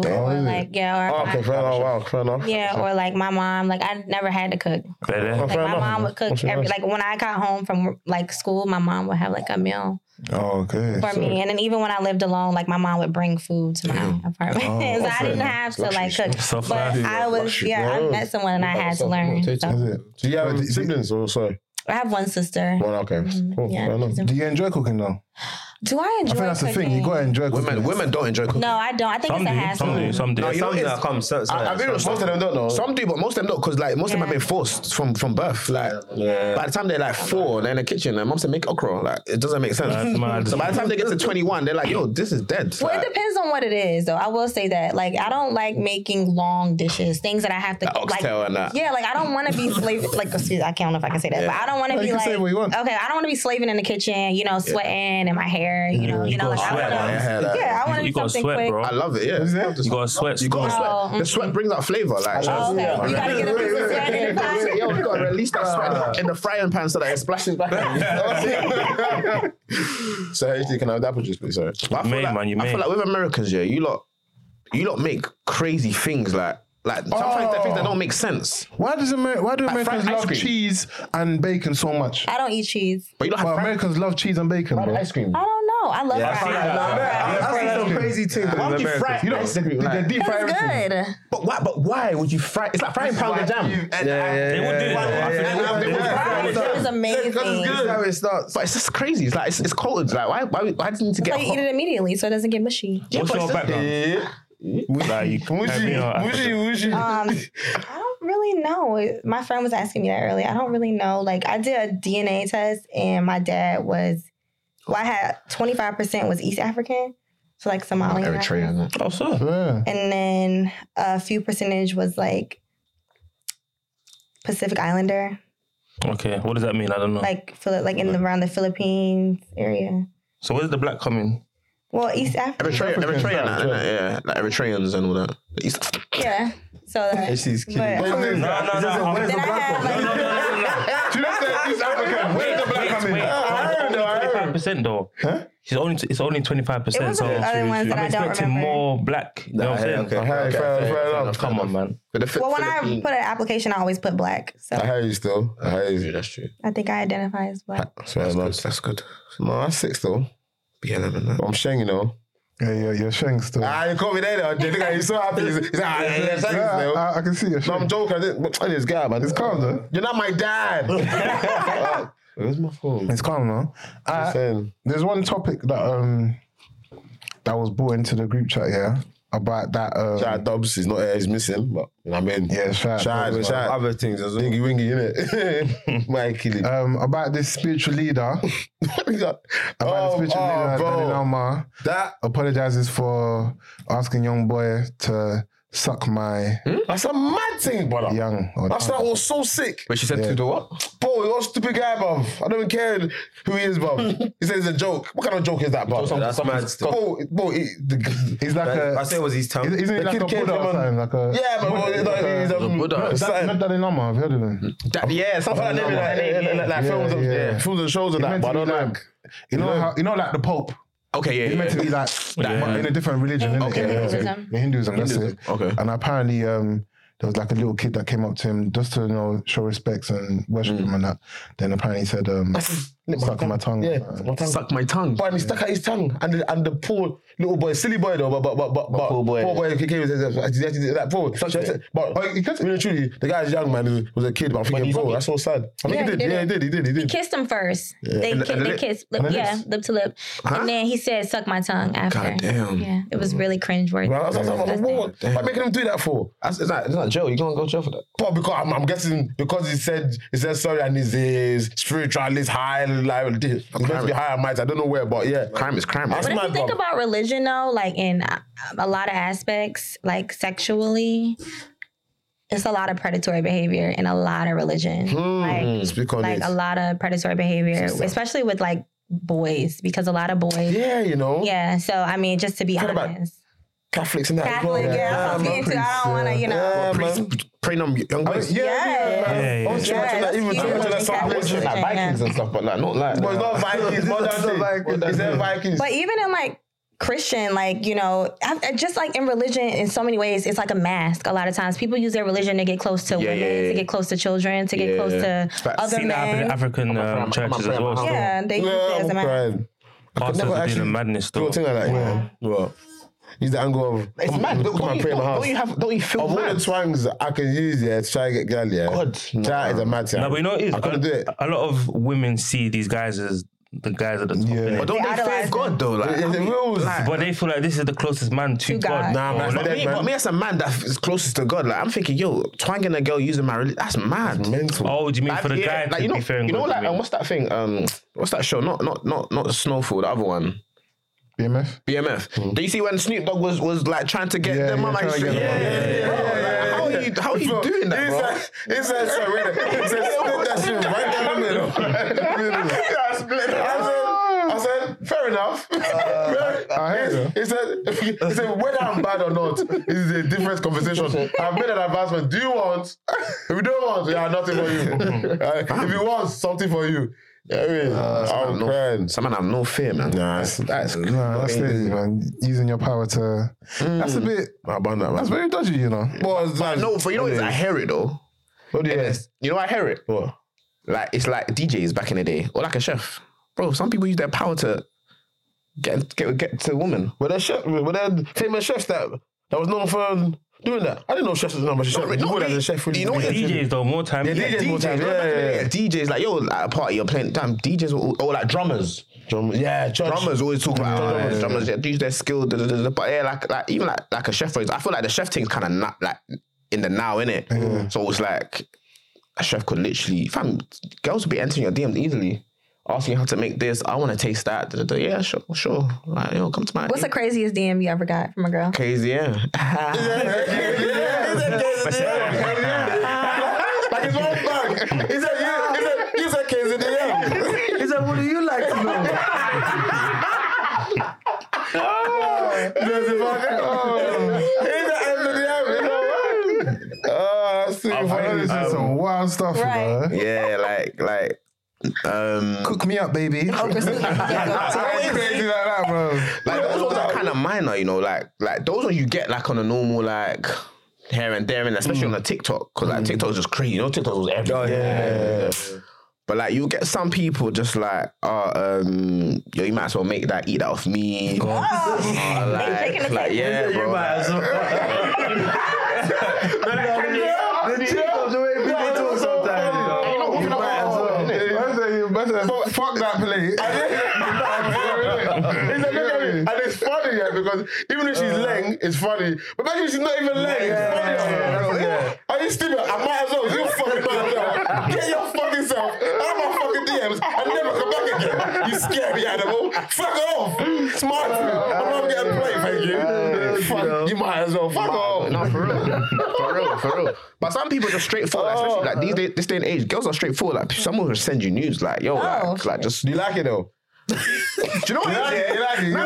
fair enough. Yeah, or my mom, I never had to cook. My mom would cook when I got home from school, my mom would have a meal. Oh, okay. For me, and then even when I lived alone, my mom would bring food to my apartment, so I didn't have to cook. But I met someone and I had to learn. Do you have siblings or sorry? I have one sister. One, okay. Cool. Yeah. Do you enjoy cooking though? Do I enjoy I think that's cooking? the thing. You gotta enjoy cooking. Women don't enjoy cooking. No, I don't. I think it's a hassle. Some do. No, you know, most of them don't know. Some do, but most of them don't, because most of them have been forced from birth. By the time they're 4, they're in the kitchen, and mom said make okra. It doesn't make sense. So by the time they get to 21, they're like, yo, this is dead. Well, it depends on what it is, though. I will say that. I don't like making long dishes, things that I have to oxtail and that. Yeah, I don't want to be slaving. Excuse, I don't know if I can say that, but I don't want to be say what you want. Okay, I don't want to be slaving in the kitchen, sweating in my hair, I want to do something quick. Bro. I love it. Yeah, you gotta sweat. You gotta sweat. The sweat brings out flavor. You gotta get a bit of sweat in the pot. Yo, you gotta release that sweat in the frying pan so that it splashes back. So, you can have that apple juice, please. Sorry. I feel like with Americans, you lot make crazy things sometimes they're things that don't make sense. Why do Americans love cream. cheese and bacon so much? I don't eat cheese. But you don't have Americans love cheese and bacon, bro. Ice cream. I don't know. I love fried. I see some crazy things. Why would you fry? You don't deep fry everything. Good. But why would you fry? It's like frying pounded jam. They would do that. It was amazing. That's how it starts. But it's just crazy. It's cold. Why do you need to get? You eat it immediately so it doesn't get mushy. What's your background? I don't really know. My friend was asking me that earlier. I don't really know. I did a DNA test and my dad was, I had 25% was East African. So Somalian. Eritrean. Oh, so. Yeah. And then a few percentage was Pacific Islander. Okay, what does that mean? I don't know. Around the Philippines area. So where did the black come in? Well, East Africa. Eritrean, Eritreans and all that. Yeah. So she's kidding. No. Then I had She just said East African. Where did the black come in? I heard 25% though. Huh? It's only 25%. So other ones that I don't expecting remember. More black. You know what I'm saying? Okay, fair enough. Come on, man. Well, when I put an application, I always put black. So I hear you still. That's true. I think I identify as black. Fair enough. That's good. No, that's 6 though. Be 11. I'm saying, Yeah, you're showing still. You caught me there, though. Look at he's so happy. He's like, yeah, still. I can see your No, showing. I'm joking. This guy, man. It's calm though. You're not my dad. Where's my phone? It's calm now. I'm saying. There's one topic that that was brought into the group chat here about that. Shout out Dubs, he's not here, he's missing, but you know what I mean? Yeah, shout out. Shout out. Other things as well. Dingy wingy, innit? My Achilles. About this spiritual leader. About the spiritual leader, bro. Danny Alma, That apologizes for asking young boy to suck my that's a mad thing, brother. young. That was so sick. But she said to do what? Bro, you're a stupid guy, bruv. I don't even care who he is, bruv. He said it's a joke. What kind of joke is that, bruv? That's mad still. Bro, He's like I said it was his tongue. Isn't he like kid a came Buddha or from something? Like a yeah, but he's a Buddha. Not Danny Alma, I've heard of him. Yeah, something like that. like films and shows and that, but I don't know. You know, like the Pope. Okay, yeah, He's meant to be like that, but in a different religion, isn't Okay. it? Hinduism. Yeah, Hinduism, that's it. Okay. And apparently, there was like a little kid that came up to him just to show respects and worship him and that. Then apparently he said, "Suck my tongue." Yeah, my tongue. Suck my tongue. But he stuck out his tongue, and the poor little boy, silly boy though, but poor boy. came and said that poor. But really truly, the guy's young man was a kid, but I'm thinking, bro, that's so sad. I mean, Yeah, he did. He kissed him first. They kissed, lip to lip. And then he said, suck my tongue after. God damn. Yeah, it was really cringeworthy. I was like, what making him do that for? It's not jail. You can't go to jail for that. But because I'm guessing because he said sorry and he's spiritualist high, like he's meant to be high and mighty. I don't know where, but yeah, Crime is crime. That's But if you think about religion, though, like in a lot of aspects, like sexually, it's a lot of predatory behavior in a lot of religion. Speak on Like it. a lot of predatory behavior, especially with like boys, because a lot of boys. Yeah, you know. Yeah, so I mean, just to be What about honest. Catholics and that. Catholic, as well. yeah, I'm into. I don't want to, you know. Preying on young boys. Yeah. I'm watching that, even too much of that stuff. Watching like Vikings and stuff, but like not like. But it's not Vikings, it's not Vikings. But even in like Christian, like, you know, just like in religion, in so many ways, it's like a mask. A lot of times people use their religion to get close to women, to get close to children, to get close to other Seen that happen in men. African churches as well. Yeah, they use it as a mask. Pastors are doing the madness Don't though. think like that. Yeah. Well, use the angle of It's mad. come and pray in my house. Don't you feel Of all the mad? twangs I can use to try and get girl, God, that is a mad thing. No, but you know what it is? I couldn't do it. A lot of women see these guys as the guys at the top. innit? But don't they fear idolize God though? Like, It's the rules. But they feel like this is the closest man to God. God. Nah, man, But that's me, dead, man. as a man that is closest to God, like I'm thinking, yo, twanging a girl using my religion, that's mad. Mental. Oh, do you mean Like, for the yeah, guy like, to be fair and you know, good? like you mean? what's that thing? What's that show? Not Snowfall, the other one. BMF? BMF. Do you see when Snoop Dogg was like trying to get them on like trying to get them on. Bro, like, how are you doing that, bro? He said, split that shit right down the middle. I said, fair enough. He said, whether I'm bad or not is a different conversation. I've made an advancement. Do you want? If you don't want, yeah, nothing for you. If you want, something for you. Yeah, I mean, I'm crying. Some man have no fear, man. That's That's it, man. Using your power to. That's a bit. about that, That's man. very dodgy, you know. No, but you know what? I hear it though. What do you hear? You know, I hear it. What? Like it's like DJs back in the day, or like a chef, bro. Some people use their power to get to a woman. Were there famous chefs that was known for doing that? I didn't know chefs was known as a chef. You as a chef. You know what? DJs though, more time. Yeah, DJs more time. Yeah. DJs like yo, like a party, you're playing. Damn, DJs or like drummers. Yeah, church. Drummers always talk about drummers. Yeah, use their skill. But yeah, like even like a chef. For example, I feel like the chef thing's kind of not like in the now, innit? So it's like a chef could literally, girls would be entering your DMs easily, asking you how to make this. I want to taste that. Yeah, sure. Like, yo, come to my. What's the craziest DM you ever got from a girl? Crazy? Yeah. Like his own bag. He said, kids in the end. He said, what do you like to know? This is some wild stuff, Right. bro. Yeah, like. Cook me up, baby. Crazy Crazy like that, bro. Like those ones are kind of minor, you know, like those ones you get like on a normal like here and there, and especially on a TikTok, because like TikTok's just crazy, you know, TikTok was everywhere. But like you get some people just like, yo, you might as well eat that off me. Like yeah, bro. You might as well. The way people talk sometimes, you might as well. Fuck that plate. And it's funny, yeah, because even if she's leng, it's funny. But imagine she's not even leng. It's funny. Are you stupid? I might as well. You fucking might as well. Get your fucking self out of my fucking DMs and never come back again. You scary animal. Fuck off. Smart. I'm not getting played, thank you. Fuck, you might as well. Fuck off. No, for real. But some people are straightforward, especially like this day and age. Girls are straightforward. Like someone will send you news, like yo, like just. Do you like it though? Do you know what? You like it.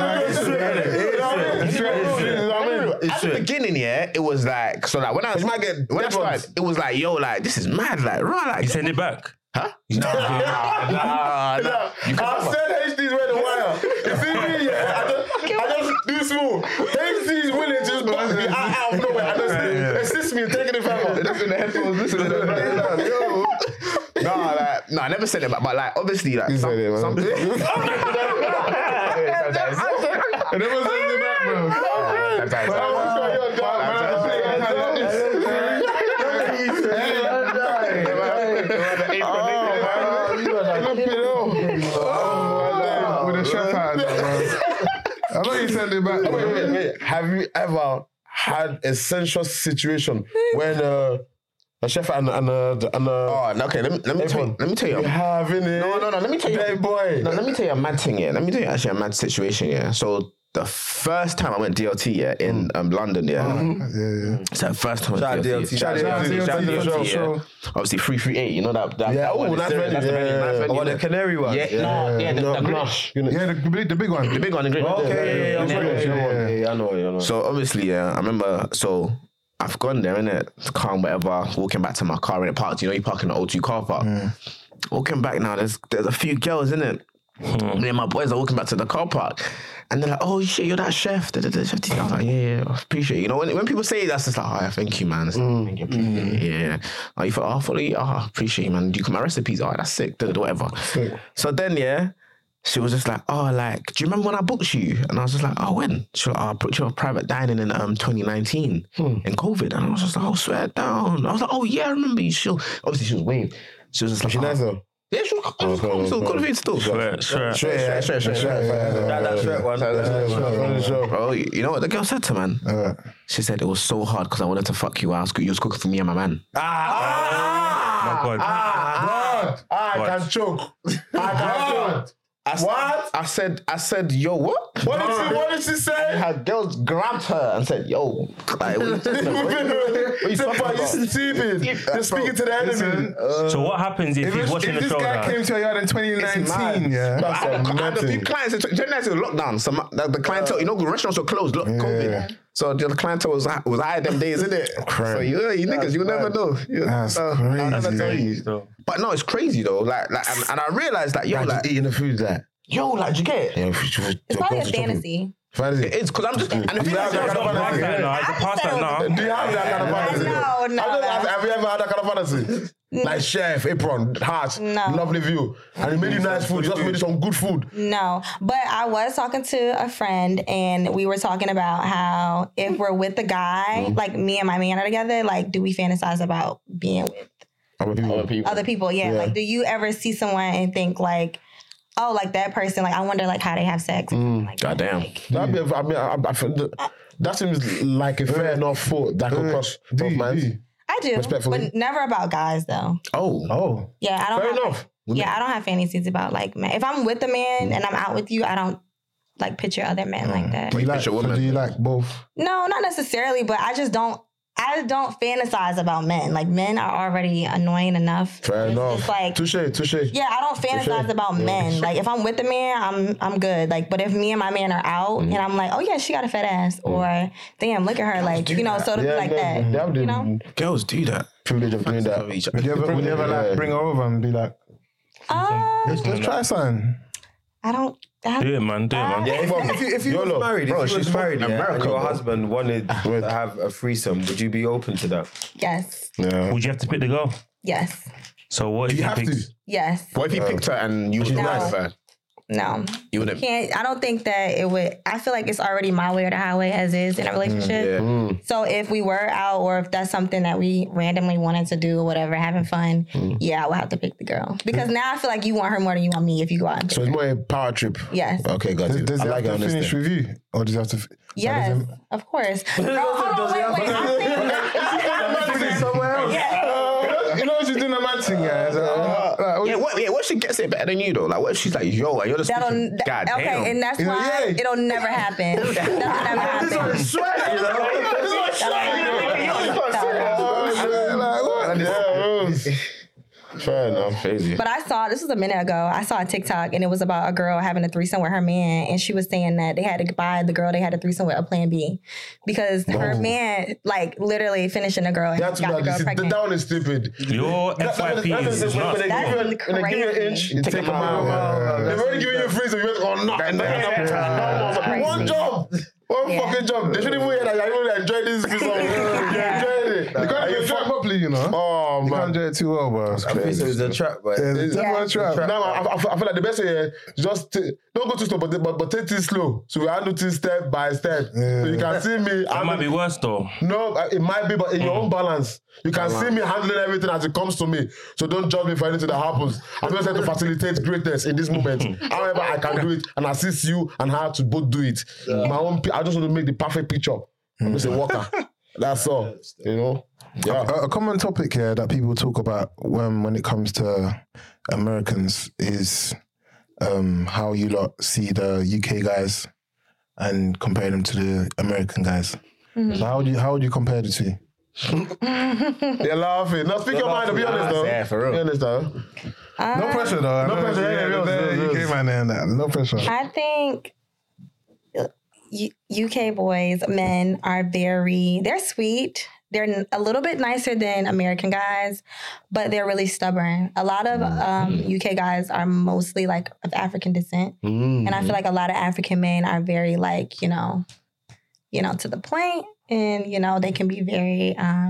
At the beginning, yeah, it was like so. Like when I started, it was like yo, like this is mad, like right, like You send it back? huh? I said HD's where the wire. You see me? Yeah, I just do small. HD's willing to just bust me out of nowhere and just assist me in taking it back off. That's in the headphones. Listen to them. No, I never said it, but like obviously, like some. And it was in the back, bro. With a chef hat, bro. I know you sent it back. Wait. Have you ever had a sensuous situation when a chef and Okay. Let me tell you. you having it? No. Let me tell you. Hey, boy. No, let me tell you a mad thing. Yeah. Let me tell you actually a mad situation. Yeah. So the first time I went DLT, yeah, in London, yeah. So the first time I went DLT. Shout out DLT, yeah. Obviously 338. You know that. Yeah. Oh, that's nice venue. What, the Canary one? Yeah. The Greenwich. Yeah, the big one. The big one in Greenwich. Okay, I know. So obviously, yeah, I remember. So I've gone there, innit? Calm, whatever. Walking back to my car in the park. You know, you park in the O2 car park. Walking back now, there's a few girls, innit? Me and my boys are walking back to the car park. And they're like, oh shit, you're that chef. Chef T. I was like, yeah, I appreciate it. You know, when people say that's just like, oh, yeah, thank you, man. Thank you, yeah. Oh, you thought, follow you? Oh, I appreciate you, man. Do you come my recipes? Oh, that's sick. Whatever. So then, yeah, she was just like, oh, like, do you remember when I booked you? And I was just like, oh, when? She was like, oh, I booked you a private dining in 2019 in COVID. And I was just like, oh, swear down. I was like, oh, yeah, I remember you. Obviously, she was waved. She was just like, She nice though. yeah, she was good with it still. Sure. That Shrek one. Bro, you know what the girl said to man? She said it was so hard because I wanted to fuck you. You was cooking for me and my man. My God. I can choke. I said, yo, what? What did she say? Her girls grabbed her and said, yo. Like, what you stupid. You're speaking to the enemy. So what happens if he's watching the show? If this guy came to a yard in 2019, yeah. I had a few clients. Generally, it was lockdown. So the clientele, you know, restaurants were closed. COVID. So the clientele was high them days, isn't it? So you niggas, you never know. That's crazy. But no, it's crazy though. Like, and I realized that like eating the food that. Yo, like, do you get it? Yeah, It's probably a fantasy. It is because I'm just. And the thing is, Do you have that kind of fantasy? No. Have you ever had that kind of fantasy? Like chef, apron, heart, lovely view, and he made you nice food. Just made you some good food. No, but I was talking to a friend, and we were talking about how if we're with the guy, like me and my man are together, like do we fantasize about being with other people? Yeah. Like, do you ever see someone and think like, oh, like that person, like I wonder like how they have sex. Like, goddamn. I feel that seems like a fair enough thought that could cross both minds. I do, but never about guys though. Oh. Yeah, I don't. Fair enough. Yeah, I don't have fantasies about like men. If I'm with a man and I'm out with you, I don't like picture other men like that. Do you like both? No, not necessarily, but I don't fantasize about men. Like men are already annoying enough. Fair enough. It's like touche. Yeah, I don't fantasize about men. Like if I'm with a man, I'm good. Like, but if me and my man are out and I'm like, oh yeah, she got a fat ass, or damn, look at her, like you know, so to be like that. You know, girls do that. Privilege of doing that. Would you ever like bring her over and be like, let's try something? I don't. Do it, man. Yeah, if you was married, and your husband wanted to have a threesome, would you be open to that? Yes. Yeah. Would you have to pick the girl? Yes. So what if you have to? Yes. What if he picked her and you was No. nice for her? No. You wouldn't. I don't think that it would. I feel like it's already my way or the highway as is in a relationship. So if we were out or if that's something that we randomly wanted to do or whatever, having fun, yeah, I would have to pick the girl. Because now I feel like you want her more than you want me if you go out and So it's more a power trip. Yes. Okay, got it. Does I it like have to finish with you? Or does it have to... Yes, of course. No, hold on, wait. I think... You know what she's doing a man thing, yeah? What if she gets it better than you though? Like, what if she's like, yo, and you're just thinking, God damn. Okay, and that's why it'll never happen. That'll never happen. Fair enough. Crazy. But this was a minute ago, I saw a TikTok and it was about a girl having a threesome with her man, and she was saying that they had to buy the girl they had a threesome with a plan B because her man, like, literally finishing the girl and got the girl pregnant. That one is stupid. Your FYP is not. That's crazy. When they give you an inch, you take a mile. They've already given you a freezer, you went, oh, no. One job. One fucking job. They shouldn't even hear that. I really enjoy this freezer. They can't even fuck properly, you know. Oh, man. You can't do it too well, bro. I think it was a trap, but It's definitely a trap. Now, I feel like the best way is just don't go too slow, but take things slow. So we handle things step by step. So you can see me. That might be worse though. No, it might be, but in your own balance. You can see me handling everything as it comes to me. So don't judge me for anything that happens. I'm just here to facilitate greatness in this moment. However, I can do it and assist you and how to both do it. My own, I just want to make the perfect picture. I'm just a worker. That's all. You know? Yeah. A common topic here that people talk about when it comes to Americans is how you lot see the UK guys and compare them to the American guys. So how would you compare the two? You're laughing. No, speak your mind. Be honest though. Yeah, for real. Be honest though. No pressure though. No pressure. UK man and that. No pressure. I think UK boys, men are they're sweet. They're a little bit nicer than American guys, but they're really stubborn. A lot of UK guys are mostly like of African descent. And I feel like a lot of African men are very like, you know, to the point. And, you know, they can be very, I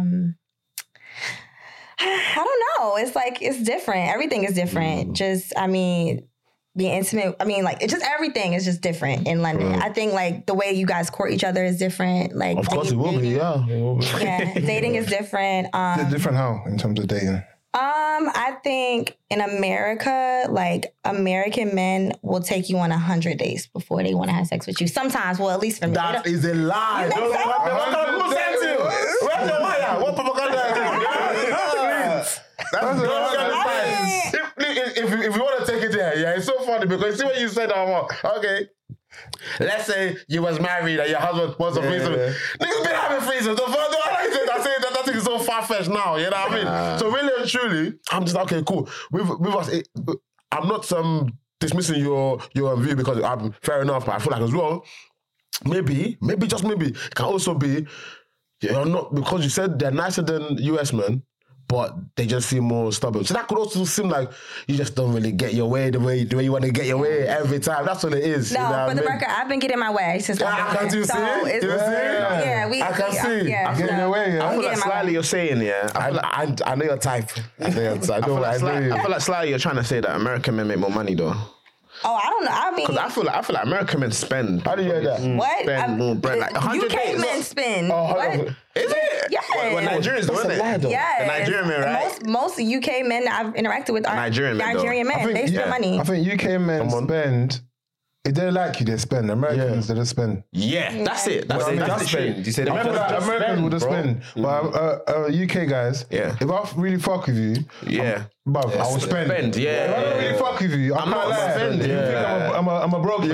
don't know. It's like, it's different. Everything is different. Just, I mean, being intimate. I mean, like, it's just everything is just different in London. I think, like, the way you guys court each other is different. Like, Of course it will be, yeah. Yeah, dating is different. Different how in terms of dating? I think in America, like, American men will take you on 100 dates before they want to have sex with you. Sometimes, well, at least for me. That is a lie. You think so? Who sent you? Where's your wire? What propaganda is this? That's a lie. If you want to take it there, yeah, it's so funny because you see what you said, okay. Let's say you was married and your husband wants a threesome. Niggas been having threesomes. I say that thing is so far-fetched now, you know what I mean? So really and truly, I'm just okay, cool. With us, I'm not dismissing your view because I'm fair enough, but I feel like as well, maybe, just maybe, it can also be, you're not, because you said they're nicer than US men, but they just seem more stubborn. So that could also seem like you just don't really get your way the way you want to get your way every time. That's what it is. No, you know for the record, I've been getting my way since I've been here. Yeah, I can see. Yeah, Getting your way, yeah. I feel like slightly you're saying, yeah. I know your type. I feel like slightly you're trying to say that American men make more money though. Oh, I don't know. I mean, because I feel like American men spend. How do you hear that? What? Spend more bread. Like 100 UK men spend. What? Is it? Yeah. Well, Nigerians don't, isn't it? Yeah. The Nigerian men, right? Most UK men I've interacted with are Nigerian men. They spend money. I think UK men spend. If they like you, they spend. Americans, they just spend. Yeah, that's it. That's it. That's the trend. You said Americans would just spend. But UK guys, if I really fuck with you, I will spend. Yeah. If I don't really fuck with you, I'm not spending. You think I'm a broke?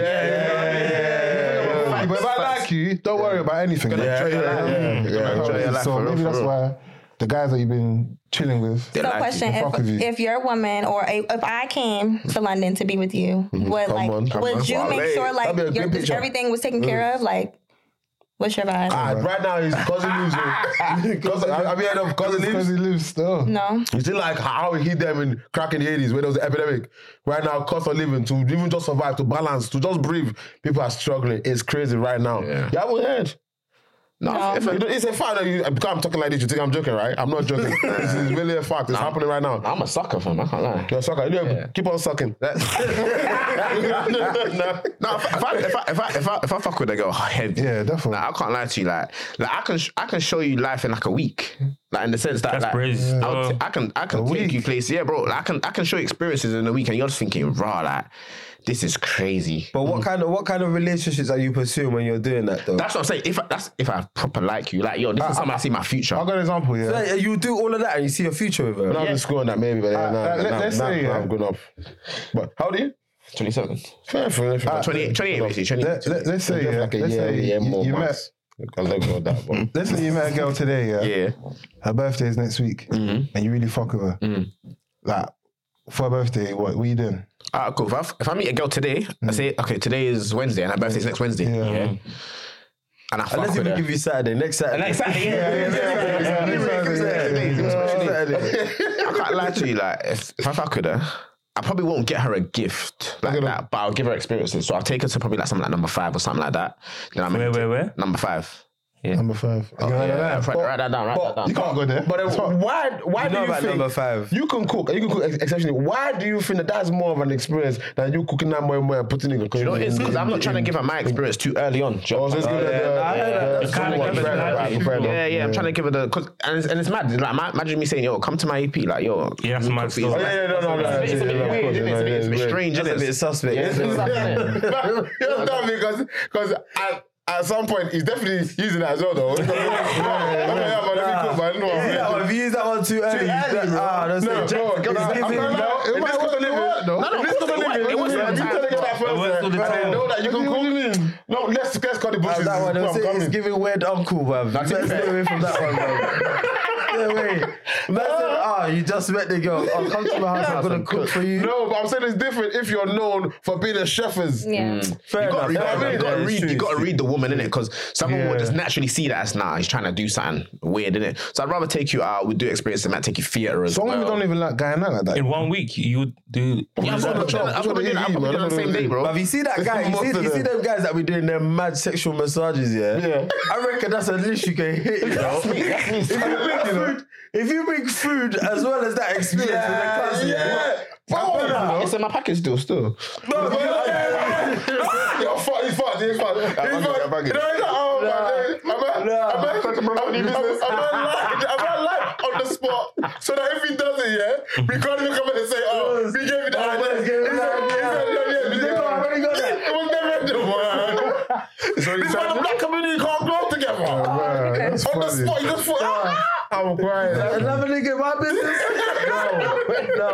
But if I like you, don't worry about anything. Enjoy your life. So maybe that's why the guys that you've been chilling with. So question, if you're a woman or if I came to London to be with you, would you make sure like everything was taken care of? Like, what's your vibe? Right now his cousin lives have you heard of cousin lives? Because he lives still. No. You see like how he hit them in crack in the 80s when there was an epidemic. Right now, cost of living, to even just survive, to balance, to just breathe, people are struggling. It's crazy right now. Yeah, we heard. No. It's a fact that because I'm talking like this, you think I'm joking, right? I'm not joking. This is really a fact. It's happening right now. I'm a sucker, fam. I can't lie. You're a sucker. Keep on sucking. No, if I fuck with a girl heavy, Yeah, definitely. like, I can't lie to you. Like I can show you life in like a week. Like in the sense that That's like, crazy. I can take you places. Yeah, bro. Like, I can show you experiences in a week, and you're just thinking, raw, like this is crazy. But what kind of relationships are you pursuing when you're doing that though? That's what I'm saying. If I proper like you, like yo, this is something I see my future. I'll got an example, yeah. Like, you do all of that and you see a future with her. When I was in school and that maybe, but let's say, I'm good enough. But how old are you? 27. Fair. 28 basically. 28. Let's say, yeah. Like a Let's say year more you met. months. I'll let go of that, but Let's say you met a girl today, yeah. Yeah. Her birthday is next week, and you really fuck with her. Like for her birthday, what are you doing? Alright, cool. If I meet a girl today, I say, okay, today is Wednesday and her birthday's next Wednesday. Yeah. And I fuck Unless with we her. give you Saturday, next Saturday. Next Saturday, I can't lie to you, like, if I fuck with her, I probably won't get her a gift like that, but I'll give her experiences. So I'll take her to probably like something like number 5 or something like that. Then I'm Where? Number 5. Number 5. Write that down. You can't go there. But why You do know you about think number 5. you can cook exceptionally? Why do you think that that's more of an experience than you cooking that more and putting in? You know, it's because I'm not trying to give her my experience too early on. Oh, so it's good. Yeah, I'm trying to give her the, and it's mad. Like, imagine me saying, yo, come to my EP, like, yo. Yeah, that's mad stuff. It's a bit weird, isn't it? It's a bit strange, isn't it? It's a bit suspect. Yeah, it's a bit suspect. You're dumb because at some point he's definitely using that as well, though. If you use that one too early, that's it. No, let's cut the bushes. That one, it's giving weird uncle, bruv. Stay away from that one, bruv. Stay away. You just met the girl. I'll come to my house, I'm going to cook for you. No, but I'm saying it's different if you're known for being a chefers. Yeah. Fair enough. You got to read the woman, innit? Because someone would just naturally see that as, he's trying to do something weird, innit? So I'd rather take you out, we'd do experiences, and might take you theatre as well. Some women don't even like going out like that. In 1 week, you would do. I'm probably doing it on the same day, bro. But you see that guy, you see them guys that be doing their mad sexual massages, yeah? I reckon that's a list you can hit, you know? If you bring food as well as that experience in the class, It's in my package still. He's fun. I'm live on the spot, so that if he does it, we can't even come in and say, we gave you that. It was never the one. This one, the black community can't grow together. On the spot, you just thought, I'm crying. Another nigga in my business? No.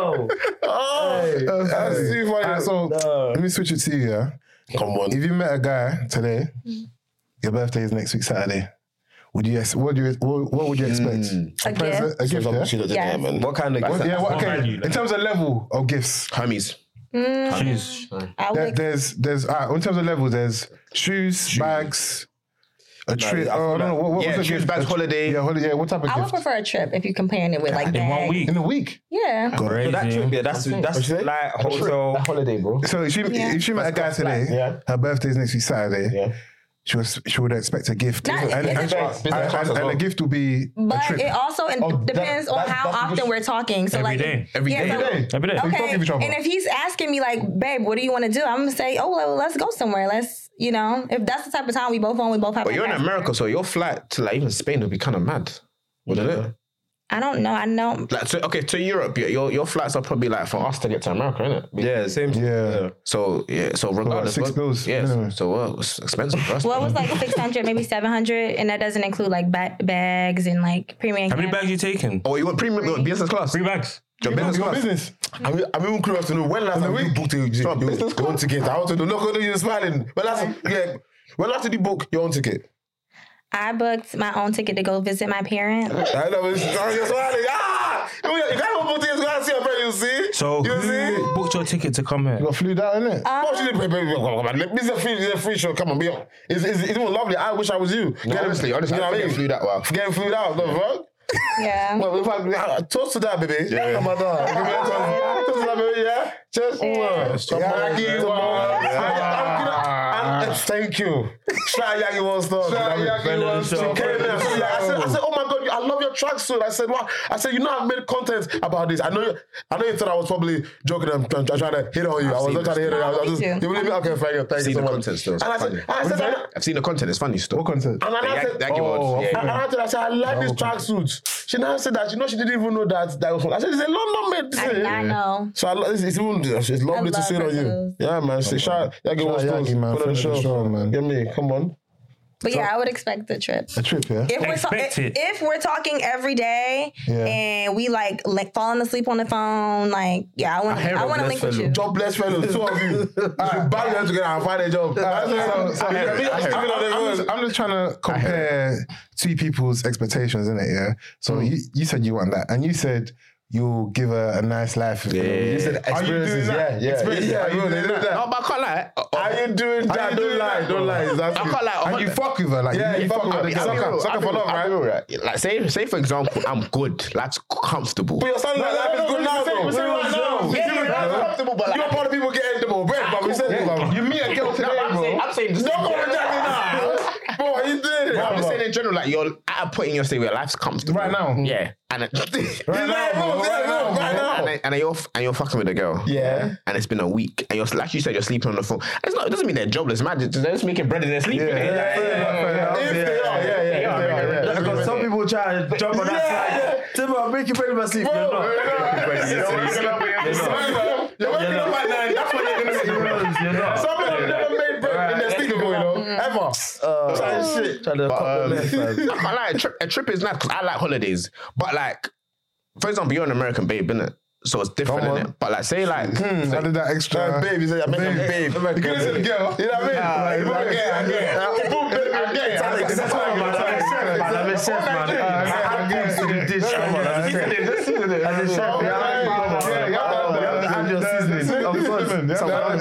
That's too funny. So let me switch it to you, yeah? Come on. If you met a guy today, your birthday is next week Saturday. What would you expect? A gift. A gift, yeah? What kind of gift? In terms of level of gifts, Hermes. Shoes. there's in terms of levels, there's shoes, bags, a trip. I don't know what was shoes, bags, holiday. Yeah, holiday. What type of I would gift? prefer a trip if you're comparing it with like In 1 bags. week. In a week. Yeah. Crazy. That trip, that's like hotel. Holiday, bro. So if she met a guy today, her birthday is next week Saturday. She would expect a gift, and the gift will be a But trip. it also depends on how often we're talking. So Every like day. Every day. Okay. Talk to each other. And if he's asking me like, babe, what do you want to do? I'm gonna say, well, let's go somewhere. Let's, if that's the type of time we both have. But you're in America, so your flight to like even Spain would be kind of mad, wouldn't it? I don't know. I know. Like, to Europe, your flights are probably like for us to get to America, innit? Yeah, same. Yeah. So regardless, $6 Yeah. minimum. So it's expensive for us. Well, it was like 600, maybe 700, and that doesn't include like bags and like premium. How many bags you taking? Oh, you want premium business class? 3 bags. Your business. I'm even curious to know when last time you booked your own ticket. I want to know. Look, you're smiling. When last did you book your own ticket? I booked my own ticket to go visit my parents. I know, you're smiling. You can't book tickets to go and see your friend, you see? So who booked your ticket to come here? You got flew down, innit? This is a free show. Come on, be on. It's even lovely. I wish I was you. Honestly, you know what I mean? flew that well. Getting flew out, the fuck? Yeah. Well, in fact, toast to that, baby. Yeah. Come on, dog. Give me a toast. Toast to that, baby, yeah? Cheers. Thank you. Shout out Yagi One Star. I said, oh my God, I love your tracksuit. I said, what? I said, you know, I've made content about this. I know you thought I was probably joking and trying to hit on you. I was not trying to hit on you. I was just, you believe me? Okay, thank you. Thank you so much. I've seen the content. It's funny still. What content? And I said, I like this tracksuit. She now said that, she didn't even know that was from. I said, it's a London made. I did not know. So it's lovely to see it on you. Yeah, man. Say, shout Yagi One Star, man. For the show, man. Get me, come on. But yeah, I would expect the trip. A trip, yeah. If we're talking every day and we like falling asleep on the phone, like I want to link with you. Job bless fellows, two of you. You should bang them together and find a job. I'm just trying to compare two people's expectations, isn't it? Yeah. So you said you want that, and you said you'll give her a nice life. You said experiences. Yeah. No, but I can't lie. Are you doing that? Don't lie. I can't lie. And you fuck with her, like you fuck with her. Sucker for love, right? Like say for example, I'm good. Life's comfortable. But you're saying like life is good now, though. We're saying right now. Yeah, comfortable, but you don't want people getting the more bread, but we said you meet a girl today, bro. I'm saying don't go with that now. Bro, what are you doing? I'm just saying in general, like you're at a point in your state where life's comfortable. Right now. Yeah. And you're fucking with a girl. Yeah. And it's been a week. And you're like you said, you're sleeping on the phone. It doesn't mean they're jobless. Man, they're just making bread and they're sleeping. Because some people try to jump on that slide. Timber, I'm making bread in my sleep. You're not. You're waking up at 9. That's what you're going to see. You're not. Some people have never made bread in their sleep before, ever. Shit. I can't lie. A trip is nice because I like holidays. But like, for example, you're an American babe, innit? So it's different, innit? But like, say like... I did that extra... babe, you said, I meant babe. You could have said girl. You know what I mean? I get it. That's why I'm a chef, man. I have to do dish. As a chef, you have to add your seasoning. Of course. You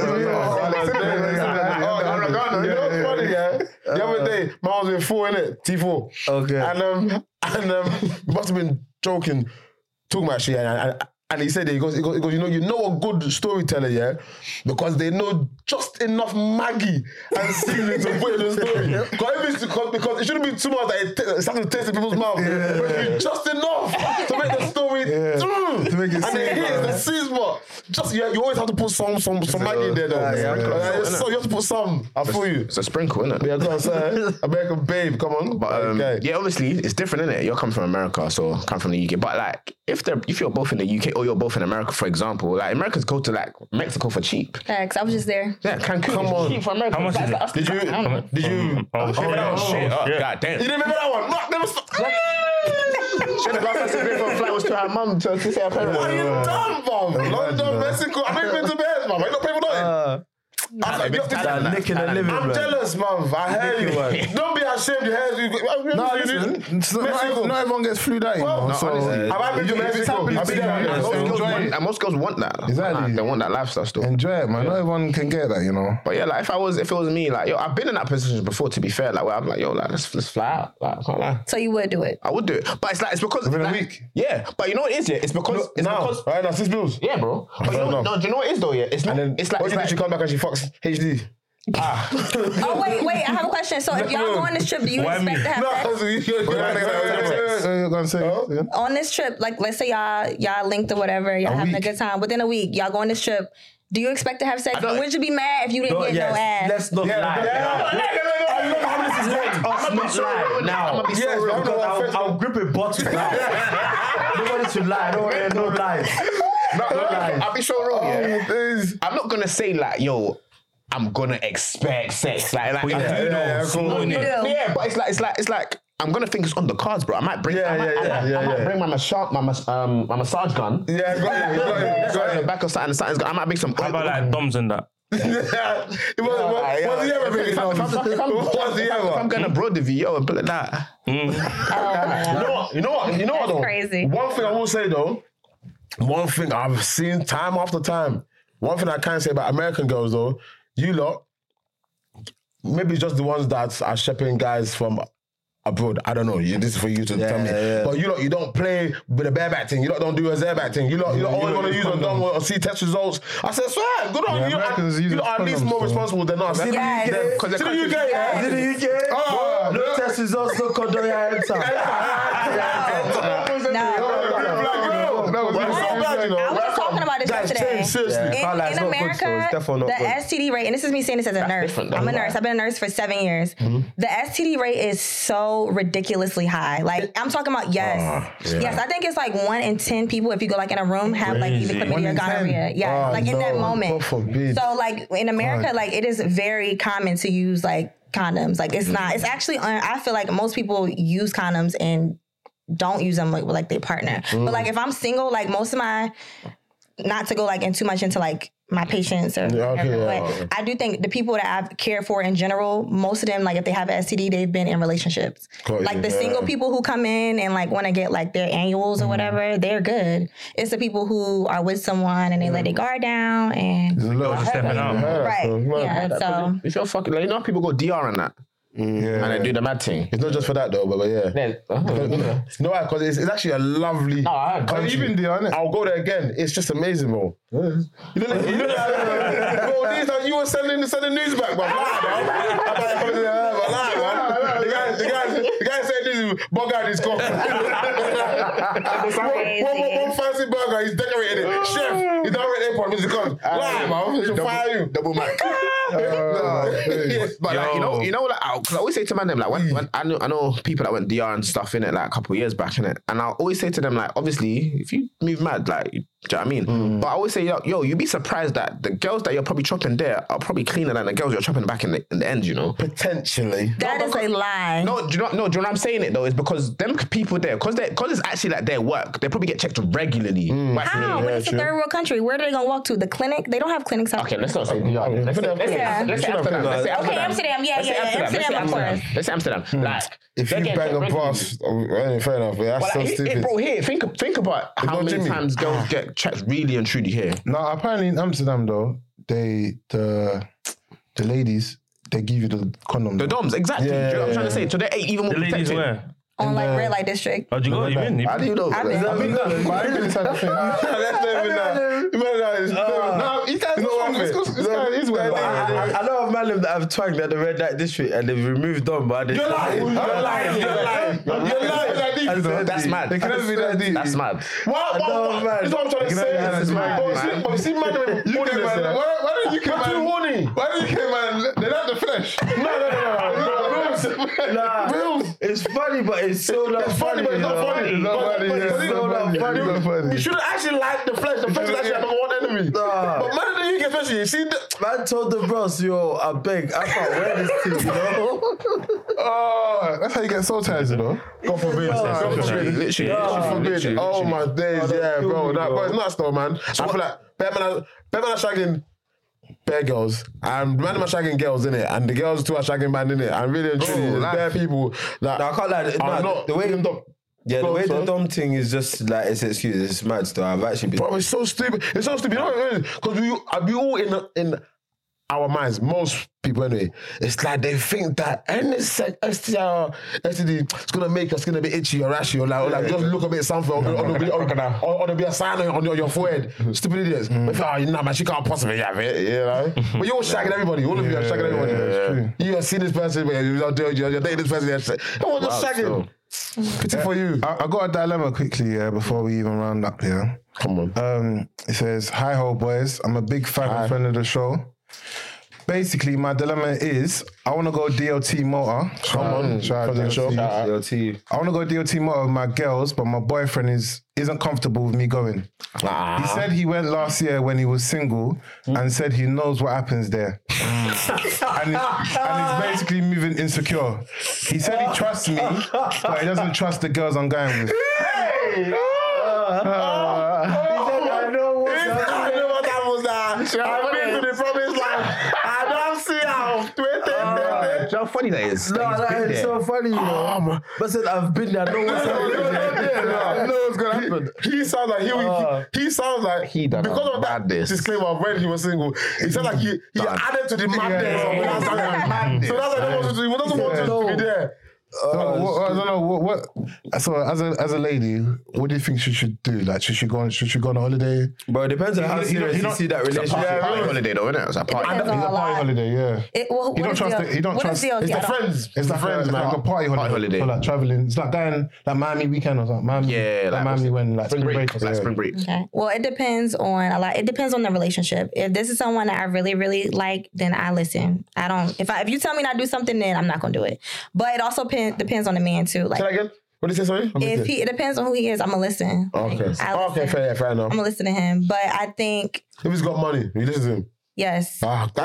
know what's funny, yeah? The other day, man was in 4, innit? T4. Okay. And must have been joking, talking about shit, and he said, he goes, you know a good storyteller, yeah? Because they know just enough Maggie and seasoning to put in the story. Because it shouldn't be too much that it starts to taste in people's mouth. But it should be just enough to make the story to make it and it hits the sweet spot. Just you always have to put some Maggie in there though. So you have to put some. I feel you. It's a sprinkle, innit? Yeah, go on, sir. American babe, come on. But yeah, obviously it's different, innit? You're coming from America, so come from the UK. But like, if you're both in the UK or you're both in America, for example, like Americans go to like Mexico for cheap. Thanks, I was just there. Yeah, Cancun. Come on. Cheap for America. How much is it? Did you? Shit. God damn. You didn't remember that one? No, never stop. Shit, the last person paid for a flight was to her mum to say her parents. What are you done, fam? London, Mexico. I've never been to Bears, man. I don't pay for nothing. I'm jealous, man. I heard you. Don't be ashamed. You heard No, listen. Not everyone gets flew out, you know. So I've been to Mexico. And most girls want that. Exactly. They want that lifestyle still. Enjoy it, man. Not everyone can get that, you know. But yeah, like if it was me, like I've been in that position before. To be fair, like where I'm like, like let's fly out. Like I can't lie. So you would do it? I would do it, but it's because within a week. Yeah, but you know what it is? Yeah, it's because right now 6 bills. Yeah, bro. But do you know what it is though? Yeah, it's not. It's like what if she come back and she fucks HD? Oh wait, I have a question. So if y'all go on this trip, do you expect to have sex? On this trip, like let's say y'all linked or whatever, y'all having a good time. Within a week, y'all go on this trip. Do you expect to have sex? And would you be mad if you didn't get no ass? Let's not lie. I'm not lie. I'll grip a bottle now. Nobody should lie. No lies. I'll be so wrong. Yeah. I'm not gonna say like, yo, I'm gonna expect sex. Like but it's like I'm gonna think it's on the cards, bro. I might bring bring my massage gun. Yeah, got it. Back of something's gun. I might bring some. How about like DOMs and that? Was he ever big? If I'm going abroad with you, and put like that. You know what? That's crazy. One thing I will say though, one thing I've seen time after time. One thing I can say about American girls though, you lot, maybe just the ones that are shipping guys from abroad. I don't know. This is for you to tell me. But you don't play with a bareback thing. You don't do a bareback thing. You only want to use a dom or see test results. I said, swear, good on you. You are at least more responsible than us. In the UK, no test results, no condom. I was talking about this yesterday. In America, the STD rate, and this is me saying this as a nurse. I'm a nurse. I've been a nurse for 7 years. The STD rate is so ridiculously high. Like, I'm talking about, yes. I think it's like 1 in 10 people, if you go like in a room, have like either chlamydia or gonorrhea. Yeah, like in that moment. So like in America, like it is very common to use like condoms. Like it's not, it's actually, I feel like most people use condoms and don't use them with like their partner. But like if I'm single, like most of my, not to go like in too much into like my patients or whatever, but I do think the people that I've cared for in general, most of them, like if they have an STD, they've been in relationships. Like the single people who come in and like want to get like their annuals or whatever, they're good. It's the people who are with someone and they let their guard down and stepping out. Right. Yeah. So if you're fucking, like, you know, people go DR and that. And they do the mad thing. It's not just for that though, but yeah. No, because it's actually a lovely country. You've been there, innit? I'll go there again. It's just amazing, bro. You know, bro, you were sending news back, bro. The guy said this burger is gone. One fancy burger, he's decorated it. Chef, he's done with airport, Mr. Con. Lie, man. She'll fire you. Double mic. But like, you know, like, cause I always say to man them, like, when I know people that went DR and stuff in it, like a couple of years back in it, and I always say to them, like, obviously, if you move mad, like, do you know what I mean? But I always say, yo, you'd be surprised that the girls that you're probably chopping there are probably cleaner than the girls you're chopping back in the end, you know? Potentially. that is a lie. No, do you know what I'm saying it though? Is because them people there, because it's actually like their work, they probably get checked regularly. How? But it's a third world country. Where are they gonna walk to? The clinic? They don't have clinics out Okay, there. let's not say DR. Let's say Amsterdam. Okay, Amsterdam. Yeah, Amsterdam, of course. Let's say Amsterdam. Like, if you bang a pass, fair enough. That's so stupid. Bro, here, think about how many times girls get checked really and truly here. No, apparently in Amsterdam though, the ladies, they give you the condom. The DOMs, exactly. Do you know what I'm trying to say? So they ain't even more The ladies protected. where? On like red light district. How'd you go? You been? How do you know? I've been That's not even that. No, this guy is weird. I know of man that have twagged at the red light district and they've removed them, but You're lying. That's mad. They can never be that deep. That's mad. What? That's what I'm trying to say. But see, man, why did you come, man? Why did you come, man? They're not the flesh. No. it's funny, but it's so not funny. It's not funny. You shouldn't actually like the flesh. The flesh is actually our number one enemy. But man, in the UK especially, you see Man told the bros, yo, I beg, I can't wear this thing, you know? Oh, that's how you get soul ties, you know? God forbid. Literally. Oh my days, yeah, bro. But it's nuts though, man. I feel like bear man are shagging bare girls, and man are shagging girls in it, and the girls too are shagging man in it, and really and truly, there's bare people that I can't lie. The way the dom thing is just like it's excuse. It's mad still. I've actually been. Bro, it's so stupid. You know what I mean? Because we all in our minds, most people anyway, it's like they think that any STD is gonna make us gonna be itchy or rashy or like just look a bit something or there'll be a sign on your forehead. Stupid idiots. But nah, man, she can't possibly have it, you know? But you're all shagging everybody. All of you are shagging everybody. You have seen this person, but you're dating this person. Everyone's just shagging. Pity for you. I got a dilemma quickly, before we even round up here. Come on. It says, hi ho boys, I'm a big fan and friend of the show. Basically, my dilemma is I want to go DLT motor. Come on, DLT. I want to go DLT motor with my girls, but my boyfriend isn't comfortable with me going. He said he went last year when he was single and said he knows what happens there. and he's basically moving insecure. He said he trusts me, but he doesn't trust the girls I'm going with. I know what happens now. I've been to the promised land. I don't see how. How funny that is. No, that is so funny, you know. But said I've been there. I know what's happening. I know what's gonna happen. He sounds like he sounds like he done because of that disclaimer of when he was single. He sounds like he added to the madness of last time. So that's what he doesn't want to be there. I don't know what. So as a lady, what do you think she should do? Like, should she go on a holiday? But it depends on how serious you see that relationship. Party holiday, though, isn't it? It's a party. It's a party holiday, yeah. You don't trust it. You don't trust. It's the friends. It's the friends, man. Like a party holiday. For like traveling. It's like going like Miami weekend or something. Miami, like Miami when like spring break. Like spring break. Okay. Well, it depends on a lot. It depends on the relationship. If this is someone that I really, really like, then I listen. I don't. If you tell me not to do something, then I'm not gonna do it. But it also depends on the man too. Like, say that again. What did you say, sorry? It depends on who he is. I'm gonna listen. Okay. Okay, fair enough. I'm gonna listen to him. But I think if he's got money, you listen to him. yes. I like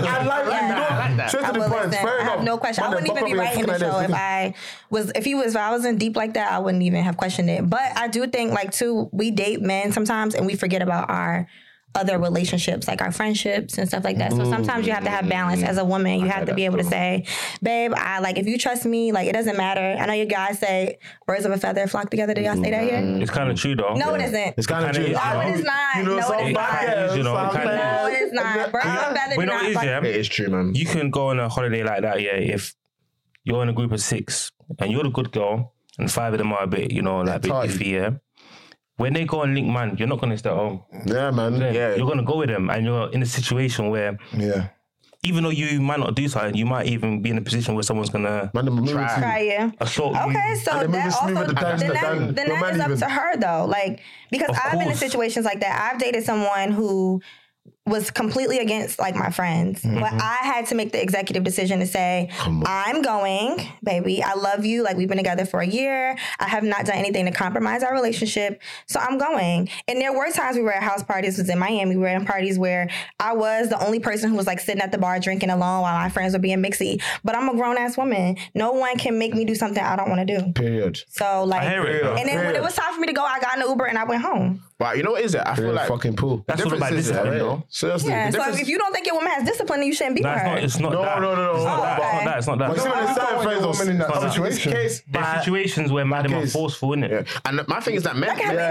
that. Straight to the point. Fair enough. I have no question. I wouldn't even be writing the show if I wasn't deep like that. I wouldn't even have questioned it. But I do think like too, we date men sometimes and we forget about our other relationships, like our friendships and stuff like that. So sometimes you have to have balance as a woman. You have to be able to say, babe, if you trust me, like it doesn't matter. I know you guys say birds of a feather flock together. Do y'all say that here? It's kind of true though. No, it isn't. It's kind of true. No, it is not. You know, No, it is not. No, it is not. Birds of a feather do not flock. It is true, man. You can go on a holiday like that, yeah, if you're in a group of 6 and you're the good girl and 5 of them are a bit, like a bit iffy, yeah. When they go and link man, you're not going to stay at home. Yeah, man. Yeah. You're going to go with them and you're in a situation where even though you might not do something, you might even be in a position where someone's going to try you. Assault you. Okay, so that also, then that is up to her though. Like, because I've been in situations like that. I've dated someone who was completely against like my friends. But I had to make the executive decision to say, I'm going, baby. I love you. Like we've been together for a year. I have not done anything to compromise our relationship. So I'm going. And there were times we were at house parties. It was in Miami. We were at parties where I was the only person who was like sitting at the bar drinking alone while my friends were being mixy. But I'm a grown ass woman. No one can make me do something I don't want to do. Period. So like, and then when it was time for me to go, I got in the Uber and I went home. But you know what is it? I feel like fucking pool. That's all about discipline, though. Seriously. Yeah, so if you don't think your woman has discipline, then you shouldn't be with her. It's not that. No. It's not that. But you see when it's certain friends in that situation. There's situations where madam are forceful, innit? Yeah. And my thing is that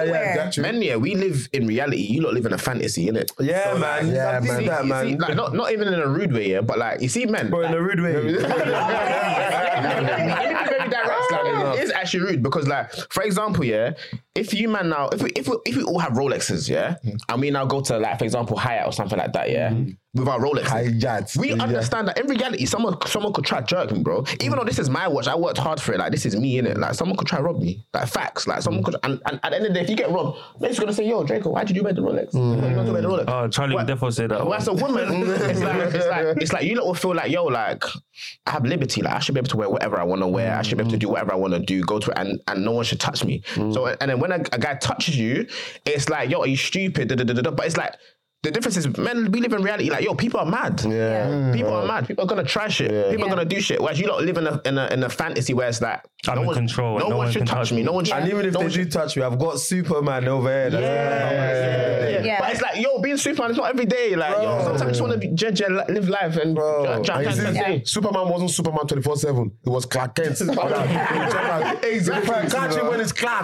men, we live in reality. You lot live in a fantasy, innit? Yeah, so, man. Yeah, man. That, man. See, like, not even in a rude way, yeah, but like you see men. Bro, in a rude way. It is actually rude because, like, for example, yeah, if you man now, if we all have Rolexes, yeah, and we now go to like, for example, Hyatt or something like that, yeah, with our Rolexes, we understand that in reality, someone could try to jerk me, bro. Even though this is my watch, I worked hard for it. Like this is me, innit? Like someone could try to rob me. Like facts. Like someone could, and at the end of the day, if you get robbed, they're just gonna say, "Yo, Draco, why did you wear the Rolex? You not wear the Rolex?" Oh, Charlie would definitely say that. Well, as a woman, it's like you lot will feel like, yo, like I have liberty. Like I should be able to wear whatever I want to wear. I should be able to do whatever I want to do. Go to it, and no one should touch me. So and then when a guy touches you, it's like, yo, are you stupid? But it's like. The difference is, men, we live in reality. Like, yo, people are mad. Yeah. People are mad. People are gonna try shit. Yeah. People are gonna do shit. Whereas you don't live in a fantasy where it's like I'm in control. No one should touch me. No one should. And even if they do touch me, I've got Superman over here. Yeah. But it's like, yo, being Superman is not every day. Like, yo, sometimes you just want to live life and Superman wasn't Superman 24/7. It was Clark Kent. Exactly. Catch him when it's Clark.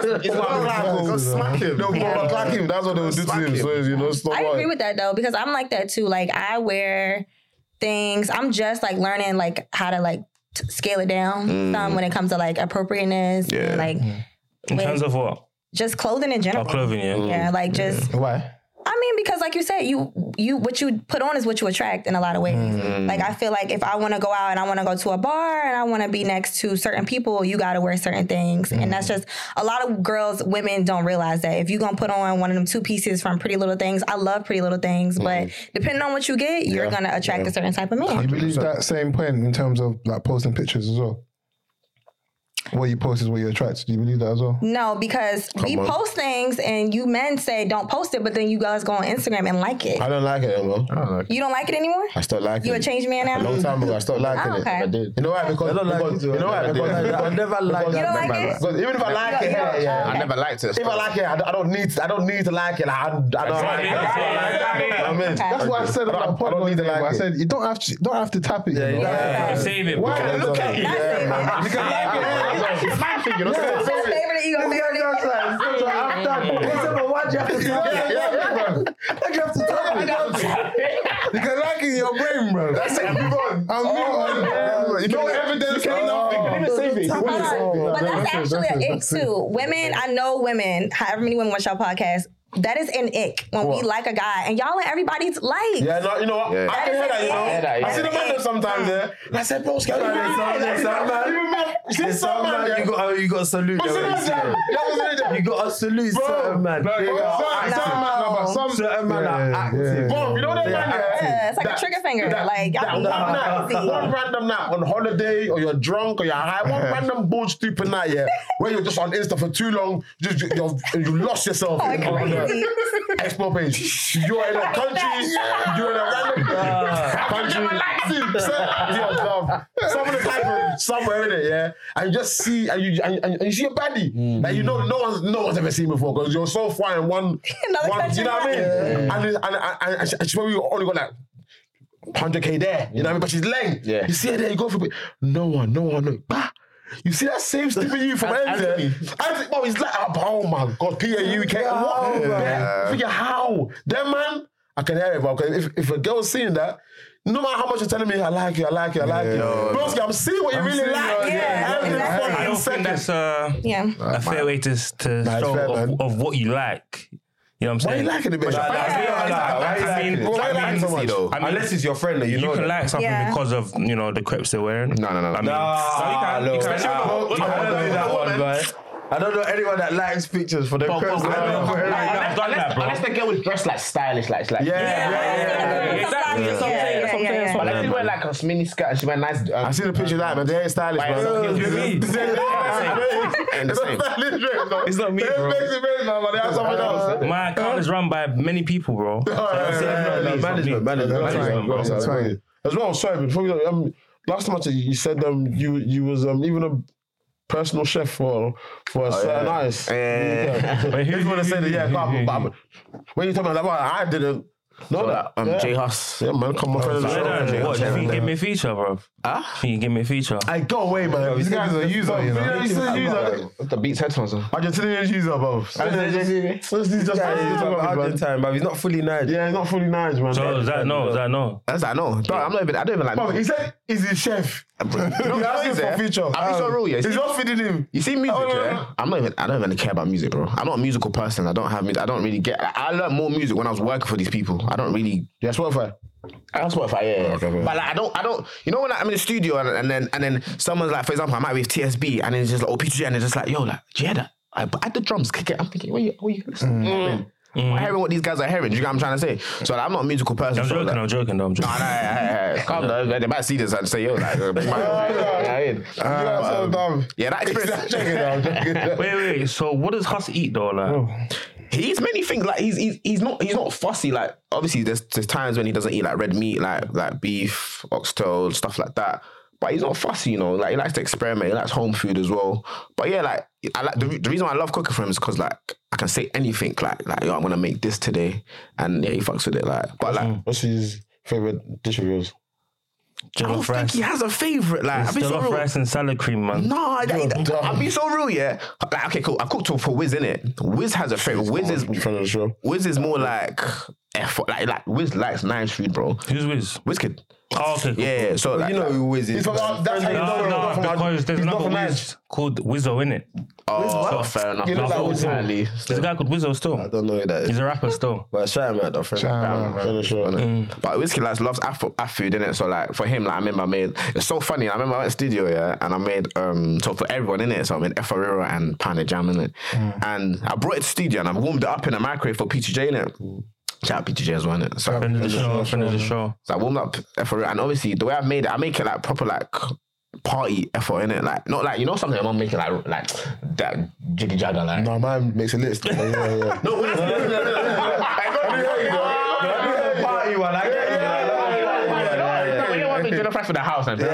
Smack him. No, Clark him. That's what they would do to him. So it's I agree with that though, because I'm like that too. Like I wear things. I'm just like learning like how to like scale it down some when it comes to like appropriateness and like in terms of what? Just clothing in general. Oh, clothing, yeah. Yeah, like just why? I mean, because like you said, you what you put on is what you attract in a lot of ways. Like I feel like if I want to go out and I want to go to a bar and I want to be next to certain people, you got to wear certain things. And that's just a lot of women don't realize that. If you're going to put on one of them 2 pieces from Pretty Little Things, I love Pretty Little Things, but depending on what you get, you're going to attract a certain type of man. You believe that same point in terms of like posting pictures as well? What you post is what you attract. Do you believe that as well? No, because we post things and you men say don't post it, but then you guys go on Instagram and like it. I don't like it anymore. You don't like it anymore? I stopped liking it. You a changed man now? A long time ago, I stopped liking it. I did. You know why? Because I never liked it. You don't like it? Because even if I like it, I never liked it. If I like it, I don't need to like it. I don't like it. That's why I said about I don't need to like it. I said you don't have to tap it. Save it. Why? Look at it. You can like it. It's my thing, you know. That's favorite ego. Why'd you have to tap it? Why'd you have to tap it? You can like it in your brain, bro. That's it. Move on. Move on. No evidence, nothing. But that's actually an ick too. Women, I know women, however many women watch our podcast, that is an ick when we like a guy and y'all let everybody like. Yeah, no, you know what? I can hear that, you know. I see the man sometimes there. And I said, bro, some man, you got to salute them. You got to salute certain man. Certain man are active. Bro, you know that man? It's like a trigger finger. Like, one random night on holiday, or you're drunk, or you're high, one random bull stupid night, where you're just on Insta for too long, you lost yourself on the explore page. You're in a country, you're in a random country. Some of the type somewhere in it, and you just see, and you see a baddie that you know no one's ever seen before because you're so far in one you know what I mean? And she's probably only got like 100K there, you know what I mean? But she's lame. You see her there, you go for it. No one. Bah. You see that same stupid you from Anthony? Bro, he's like, oh my God, P-A-U-K. What? Figure how? That man, I can hear it, bro. Because if a girl's seeing that, no matter how much you're telling me, I like you. Broski, I'm seeing what you really like. I don't think that's a fair way to show of what you like. You know what I'm saying? Why are you liking it, bitch? Why are you liking so much? I mean, unless it's your friend that you know. You can like something because of, you know, the crepes they're wearing. No. I mean, I don't know anyone that likes pictures for their crepes. Unless the girl was dressed like stylish, like. Exactly. That's what I'm saying. But like, she wear like a mini skirt and she wear nice. I see the picture of that, but they ain't stylish, bro. It's not me, bro. My account is run by many people, bro. Management. As well, sorry, before last time I said you said you was even a personal chef for a certain ice. Here's what I said. But when you tell me like, I didn't. No, J Hus. Yeah, man, come on, friend of the show. What, do you think you give me a feature, bro? Can you give me a feature? I go away, man. These guys are a user, you know. He's a user. The Beats headphones. Argentinian user, bro. Argentine, but he's not fully Nige. Yeah, he's not fully Nige, man. So is that no? That's I know. I don't even like. Bro, he said he's his chef. You asked him for feature. I'll be so real, yeah. He's not feeding him. You see music, yeah? I don't even care about music, bro. I'm not a musical person. I don't have music. I don't really get. I learned more music when I was working for these people. I don't really. Yeah, Spotify. That's Spotify, yeah. Okay. But like, I don't. You know when I'm in the studio and then someone's like, for example, I might be with TSB and then it's just like, P2J, and it's just like, yo, like, do you hear that? I add the drums, kick it. I'm thinking, what you listening? I'm hearing what these guys are hearing. Do you get what I'm trying to say? So like, I'm not a musical person. I'm joking. I'm joking. No, calm down. They might see this and say, yo, like, so dumb. Yeah, that experience. Wait. So what does Hus eat though? Like, he eats many things. Like he's not fussy. Like obviously, there's times when he doesn't eat like red meat, like beef, oxtail, stuff like that. But he's not fussy, you know. Like he likes to experiment. He likes home food as well. But yeah, like I like the reason why I love cooking for him is because like I can say anything. Like yo, I'm gonna make this today, and yeah, he fucks with it. Like, but like, what's his favorite dish of yours? I don't think he has a favourite. Like, jollof rice and salad cream, man. No, I'll be so real, yeah. Like, okay, cool. I cooked for Wiz, innit? Wiz has a favourite. Wiz is more like like Wiz likes nice food, bro. Who's Wiz? Wizkid. Oh, okay. Cool. Yeah, so like, you know who Wiz is. That's how you know. Because there's another Wiz called Wizzo, innit? Oh, fair enough. There's a guy called Wizzo still. I don't know who that is. He's a rapper still. But shout him out, though, friend. But Wizkid loves Afro food, innit? So like for him, like I remember it's so funny. I remember I went to studio, yeah, and I made so for everyone in it. So I made F.A.R.E.R.A and Pounded Jam, innit? And I brought it to studio and I warmed it up in a microwave for P2J, innit? Shout out P2J as well, innit? So, friend of the show. So I warmed up F.A.R.E.R.A and obviously the way I made it, I make it like proper like party effort, innit? Like not like, you know, something I'm making like that jiggy jagger like. No, mine makes a list. Yeah. No, party one. I get you. You don't want me to fresh for the house and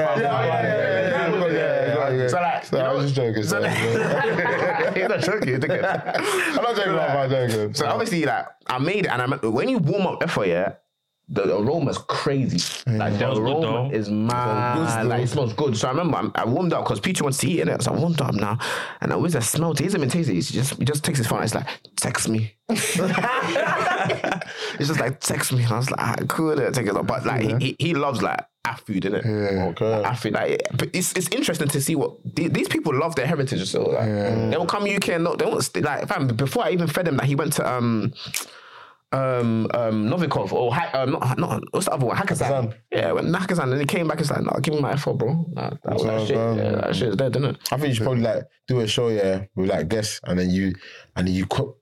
so like, I was just joking. He's not joking. I'm not joking about my joking. So obviously, like, I made it, and when you warm up effort, yeah, the aroma's crazy. Like the aroma is mad. Like it smells good. So I remember I warmed up because Peter wants to eat it. So I warmed up now, and I was smelled it. He doesn't even taste it. He just takes his phone. It's like, text me. It's just like, text me. And I was like, I couldn't take it. But like he loves like food, innit? Yeah. Okay. I feel like but it's interesting to see what these people love their heritage. So like, they will come UK and they won't like. Fam, before I even fed him that he went to Novikov or not what's the other one? Hakkasan. Yeah, went to Hakkasan and he came back. It's like, no, give me my effort, bro. Nah, that shit. That shit's dead, didn't it? I think you should probably like do a show, with like guests, and then you cook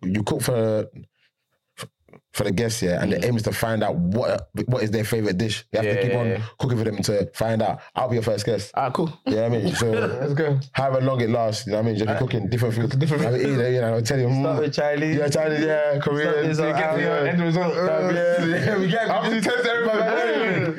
for the guests, and the aim is to find out what is their favorite dish. You have to keep on cooking for them to find out. I'll be your first guest. Cool. Yeah, I mean, so let's go. However long it lasts, you know what I mean? Just be cooking different food. I mean, I'll tell you. Start with Chinese. Yeah, Chinese, Korean. End result. We get after 10 everybody.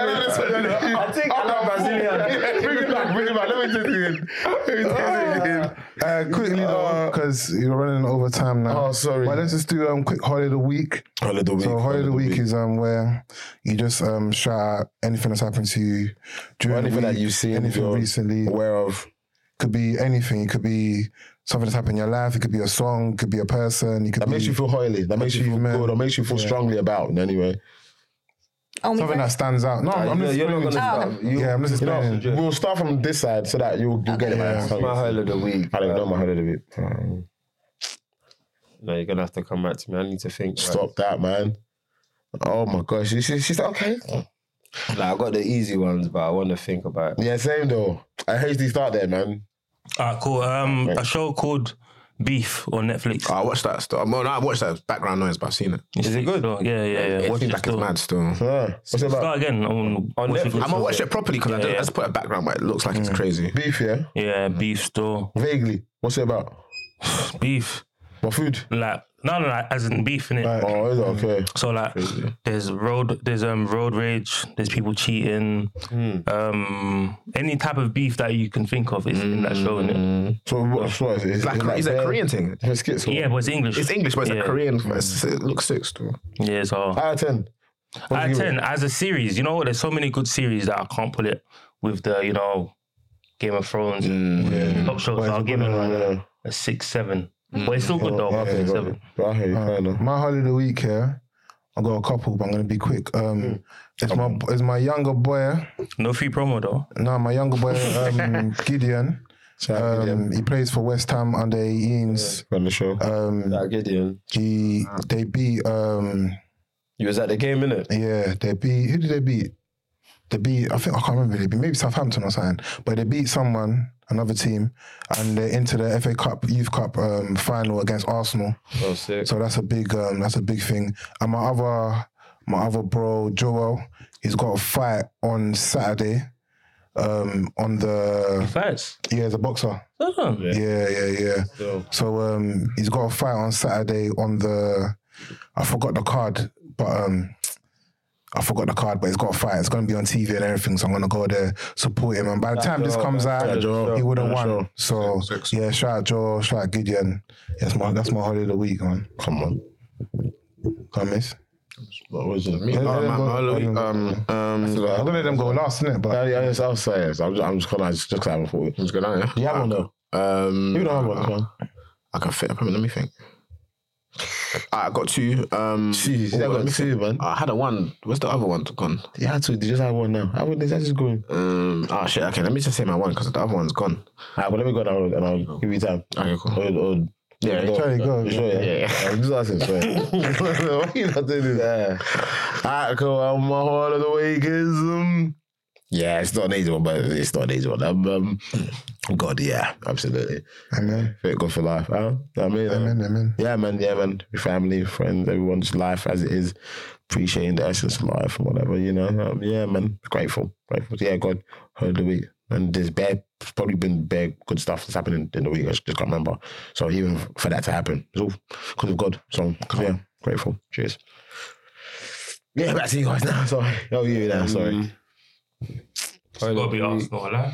I think I love Brazilian. Bring it back. Let me take it again. Quickly though, because you're running over time now. Oh, sorry. But let's just do quick holiday of the week. So holiday of the week is where you just shout out anything that's happened to you during anything the week, that you've seen, anything recently, aware of. Could be anything. It could be something that's happened in your life. It could be a song. It could be a person. It could that makes you feel holy. That makes you feel good. Or makes you feel strongly about in any way. Something that stands out. No, I'm just explaining. I'm just explaining. We'll start from this side so that you'll get it. My highlight of the week. I don't know my highlight of the week. No, you're gonna have to come back to me. I need to think. Stop that, man. Oh my gosh. She's like, okay. Like, I got the easy ones, but I want to think about it. Yeah, same though. I hate to start there, man. Cool. A show called Beef on Netflix. I watched that stuff. Well, no, I watched that background noise, but I've seen it. Is it good? Yeah. Watching back is mad still. What's it about? Start again on Netflix. I'm gonna watch it properly because I just put a background where it looks like it's crazy. Beef, yeah? Yeah, Beef store. Vaguely. What's it about? Beef. What food? Like no, as in beef, innit? Right. Oh, is it? Okay. So like, there's road rage, there's people cheating, any type of beef that you can think of is in that show, innit? So what is it? Is it a Korean thing? Yeah, but it's English. It's English, but it's a Korean. It looks sick still. Yeah, so out of 10. Out of 10 as a series. You know what? There's so many good series that I can't put it with the Game of Thrones, top shows. So I'll give it a 6, 7. But it's still good though. Okay, 7. My holiday of the week here, I got a couple, but I'm gonna be quick. It's my younger boy. No free promo though. No, my younger boy Gideon. He plays for West Ham under 18s. On the show. Gideon. They beat. You was at the game, innit? Yeah, they beat. Who did they beat? They beat. I can't remember. They beat maybe Southampton or something. But they beat someone. Another team, and they're into the FA Cup, Youth Cup final against Arsenal. Oh, sick! So that's a big thing. And my other bro Joel, he's got a fight on Saturday. On the he fights. Yeah, he's a boxer. Oh. Yeah. So he's got a fight on Saturday on the. I forgot the card, but he's got a fight. It's going to be on TV and everything, so I'm going to go there, support him. And by the time this comes out, he would have won. So, yeah, shout out Joe, shout out Gideon. That's my holiday of the week, man. Come on. Come, miss. What was it? I'm gonna let them go last, innit? But I'll say it. I'm just gonna just have a thought. Let's go down, yeah? You have one though? You don't have one. I can fit up. Let me think. I got 2. Jeez, I got 2, man. I had a 1. Where's the other one gone? You had 2. You just have 1 now. How is that just going? Shit. Okay, let me just say my 1 because the other one's gone. Alright, well, let me go now and I'll give you time. Okay, cool. Yeah, try to go. Sure, yeah. I'm just asking, sorry. Why are you not doing this? Alright, cool. My heart of the week is yeah, it's not an easy one, but it's not an easy one. God, yeah, absolutely. Amen. Thank God for life. Huh? Amen. Yeah, man. Your family, friends, everyone's life as it is. Appreciating the essence of life and whatever, yeah, man. Grateful. Yeah, God, heard the week. And there's probably been bare good stuff that's happening in the week. I just can't remember. So even for that to happen, it's all because of God. So, yeah, grateful. Cheers. Yeah, back to you guys now. Sorry. You now, sorry. It's got to be Arsenal, right?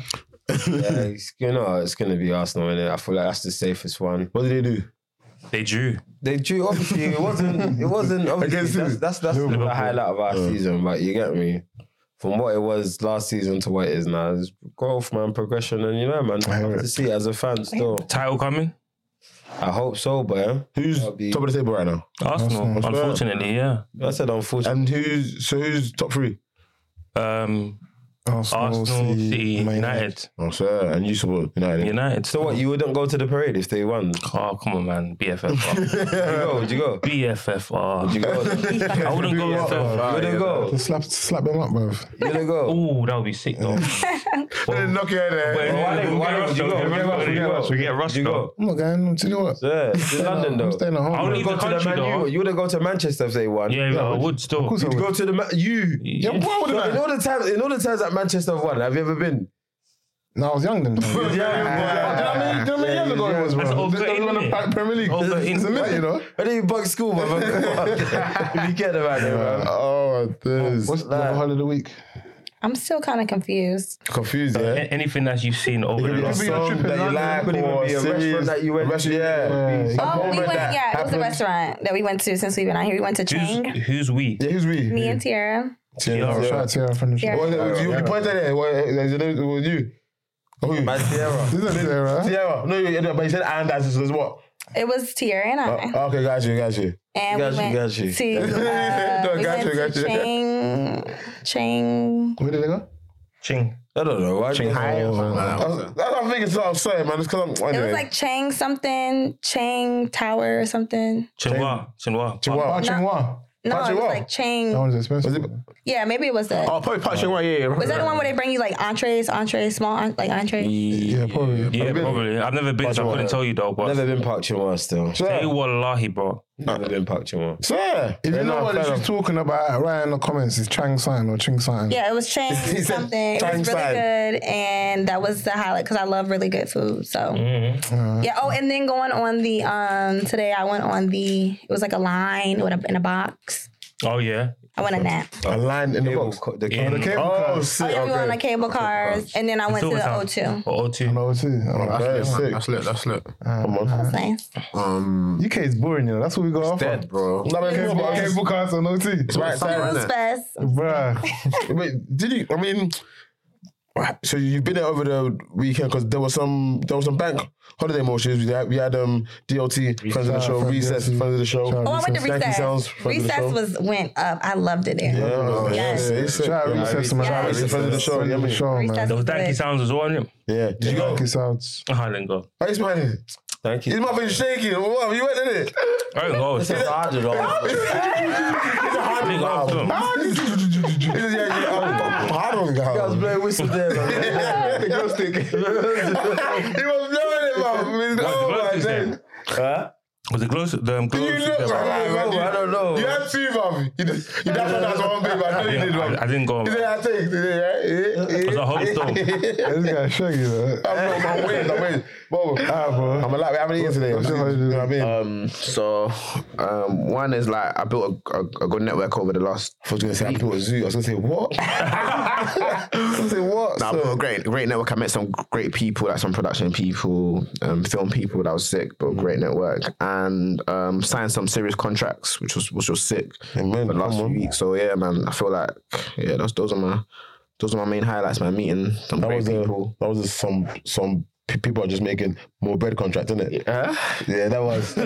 Yeah, it's going to be Arsenal, innit? I feel like that's the safest one. What did they do? They drew. Obviously, it wasn't. Obviously, that's the highlight of our season. But you get me. From what it was last season to what it is now, it's growth, man, progression, and man, I have to see it as a fan still. Title coming? I hope so, but who's top of the table right now? Arsenal, unfortunately, yeah. I said unfortunately. And who's top 3? Arsenal, City, United. Oh, sir. And you support United? So what, you wouldn't go to the parade if they won? Oh, come on, man. BFF. Would you go? BFF. Would you go? I wouldn't go. You wouldn't go? Slap them up, bruv. You wouldn't go? Oh, that would be sick, though. Knock your head there. Why would you go? We get rushed, though. I'm not going. Do you know what? Yeah, it's in London, though. I'm staying at home. I wouldn't Go leave to the the country, Man U. though. You wouldn't go to Manchester if they won. Yeah, I would still. Of course I You'd would. go to the you. Yeah, why would I? In all the times that Manchester have won, have you ever been? No, I was young then. Do you know how many years ago it was, bro? That's over This was when 18, the Premier League. Over It's a minute, you know. I didn't bug school, man. If you care about it, man. Oh, this. What's the holiday of the week? I'm still kind of confused. Confused, yeah? Anything that you've seen over the last... Song that you like Could even or be a series. restaurant that you went to. Yeah. Oh, we went. Yeah, it was a restaurant that we went to since we've been out here. We went to Chang. Who's we? Yeah, who's we? Me and Tiara. Shout out to Tiara from the show. Tiara. You pointed there. It was you. Who? My Tiara. This is Tiara. Tiara. No, but you said and as what? It was Tiara and I. Okay, got you. And Got we you, went got you. to No, got you. Chang. Where did they go? Ching. I don't know. Why Shanghai or something like that. That's what I'm thinking. So I'm saying, man. It's because I'm. It Anyway. was like Chang something, Chang Tower or something. Chinhua. Park Ching-hwa. No, Park it was Ching-hwa. like Chang. That one's expensive. Yeah, maybe it was that. Oh, probably Park Ching-hwa, yeah. Was that the one where they bring you like entrees, small entrees? Yeah, probably. Yeah, probably. I've never been, so I couldn't tell you, though. But Never been Park Chin-Hwa still. say wallahi, bro. Never been Park Chin-Hwa. Sir. If you know what she's talking about, write in the comments. It's Chang Sign or Ching Sign. Yeah, it was Chang said something. It Chang was really side. good, and that was the highlight because I love really good food. So yeah. Oh, and then going on the today, I went on the. It was like a line in a box. Oh, yeah. I went on that. A line in the box. The Yeah. The cable Oh, cars. sick. We went on the Okay. cable cars, and then I went to the O2. Or O2. No, too. That's sick. That's lit. Come on. That's nice. UK is boring, you know. That's what we got off Dead, on. bro. No, but Cable cars on OT. right side, Who's innit? best? Bruh. Wait, did you? I mean, so you've been there over the weekend because there was some bank holiday motions. We had DLT friends of the show, Recess friends of the show. Oh, I went to Stanky Sounds, Recess. friends of the show. Recess went up. I loved it there. Yes. Shout out Recess to my Yeah. Recess friends of the show. Yeah, man. show, Recess man. There was was Danky good. Sounds as well, wasn't it? Yeah. Did you go? Danky Sounds. I didn't go. How you smiling? Thank His you. mouth is shaking. What? You went in it? I didn't go. It's $100. Big up to him. I don't I was know. playing whistle there, man. The glow stick. He was blowing it, man. Oh my days. Huh? Was it close? The glow You know, I don't know. You had two, man. You that's one big, but I know you did one. I didn't go. He said, I take it. It was a whole stone. This guy shaggy, though. I'm waiting. Bro, I'm a lot. How many years today? You know what I mean? So, one is like I built a good network over the last. I was going to say, I built a zoo. I was going to say, what? I was going to say, what? No, I built a great network. I met some great people, like some production people, film people. That was sick. Built a great network and signed some serious contracts, which was sick. Amen. For the last few weeks. So yeah, man, I feel like those are my main highlights, man. Meeting some great people. That was some people are just making more bread contracts, isn't it? Yeah, that was.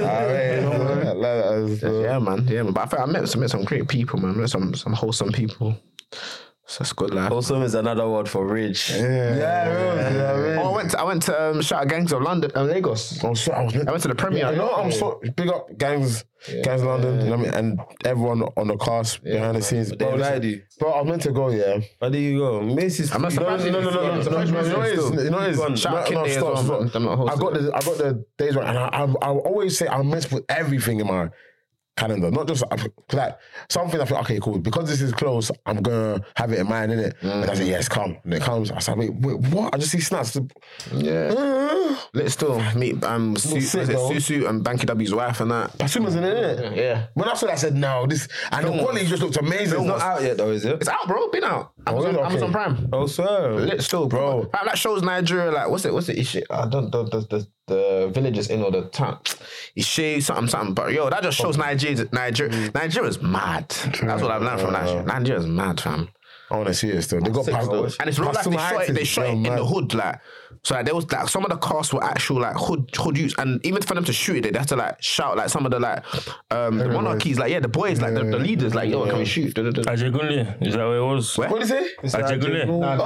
Yeah, man. But I feel I met some great people, man. Met some wholesome people. So that's good life. Wholesome is another word for rich. I went to shout out Gangs of London, Lagos. I'm sorry, I went to the premiere. You know, I'm so big up Gangs London, you know what I mean, and everyone on the cast behind the scenes. They invited you. Bro, I was meant to go, yeah. Where do you go? Macy's. I'm not surprised. No. You know it is. Shout out Kidney as Stop. well. I'm not I hosting. got the days right, and I always say I'm meant to put everything in my calendar, not just like something I feel okay, cool. Because this is close, I'm gonna have it in mind, innit? And I say, yes, come. And it comes. I said, wait, what? I just see snaps. Yeah. Let's still meet Susu and Banky W's wife and that. Basuma's in it, innit? Yeah. When I saw that, I said, no, this and the quality just looked amazing. It's not out yet though, is it? It's out, bro. Been out. Amazon Prime. Oh, sir. Lit still, bro. That shows Nigeria. Like, what's the issue? The villages in or the town. Issue something. But yo, that just shows Nigeria's mad. That's what I've learned from Nigeria. Nigeria's mad, fam. I want to see it still. They got and it's real life. They shot it in the hood, like. So like, there was like some of the cast were actual like hood youths, and even for them to shoot it, they had to like shout like some of the like the monarchies, like the boys, like the leaders, like yo, can we shoot? Ajegunle, is that what it was? What did he say? Ajegunle.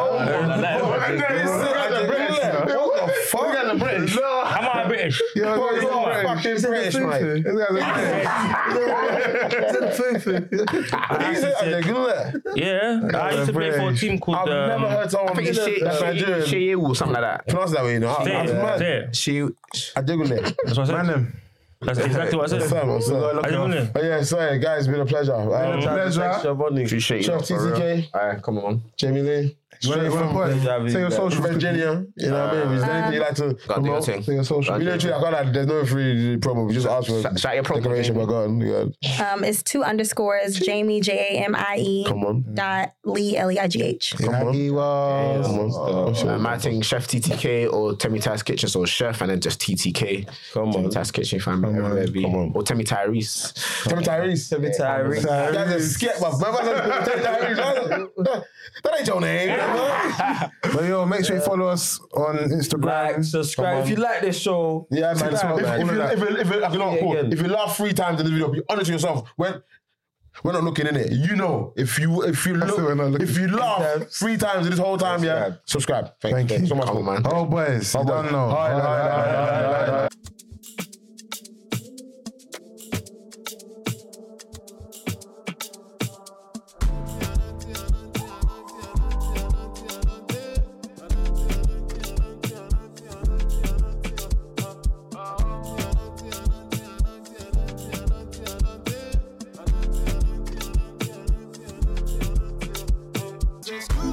What the fuck? We're getting the British. I'm not British. You're fucking British, mate. Yeah, I used to play for a team called. I've never heard someone. I think it's Shea or something like that. Pronounce that way, you know. Ajegunle. That's what I said. That's exactly what I said. Oh yeah, sorry guys, it's been a pleasure. Pleasure. Appreciate you. Chef TTK. Alright, come on. Jamie Lee. Say your social. Virginia. You know what I mean? Is there anything you like to promote? Say your social. We literally, I got like, there's no free promo. We just ask for shout your decoration, but go on. It's 2 underscores Jamie JAMIE. Come on. Lee LEIGH. Come on. My thing, Chef TTK or Temi Ty's Kitchen, so Chef and then just TTK. Come on. Temi Ty's Kitchen, fam. Come on. Or Temi Tyrese. Temi Tyrese. That's a skip, man. That ain't your name. But yo, make sure you follow us on Instagram. Like, subscribe. If you like this show, yeah, man. If you laugh 3 times in the video, be honest with yourself. We're not looking in it. You know, if you laugh 3 times in this whole time, yeah, subscribe. Thank you so much, man. Oh, boys, you don't know. Hi. Just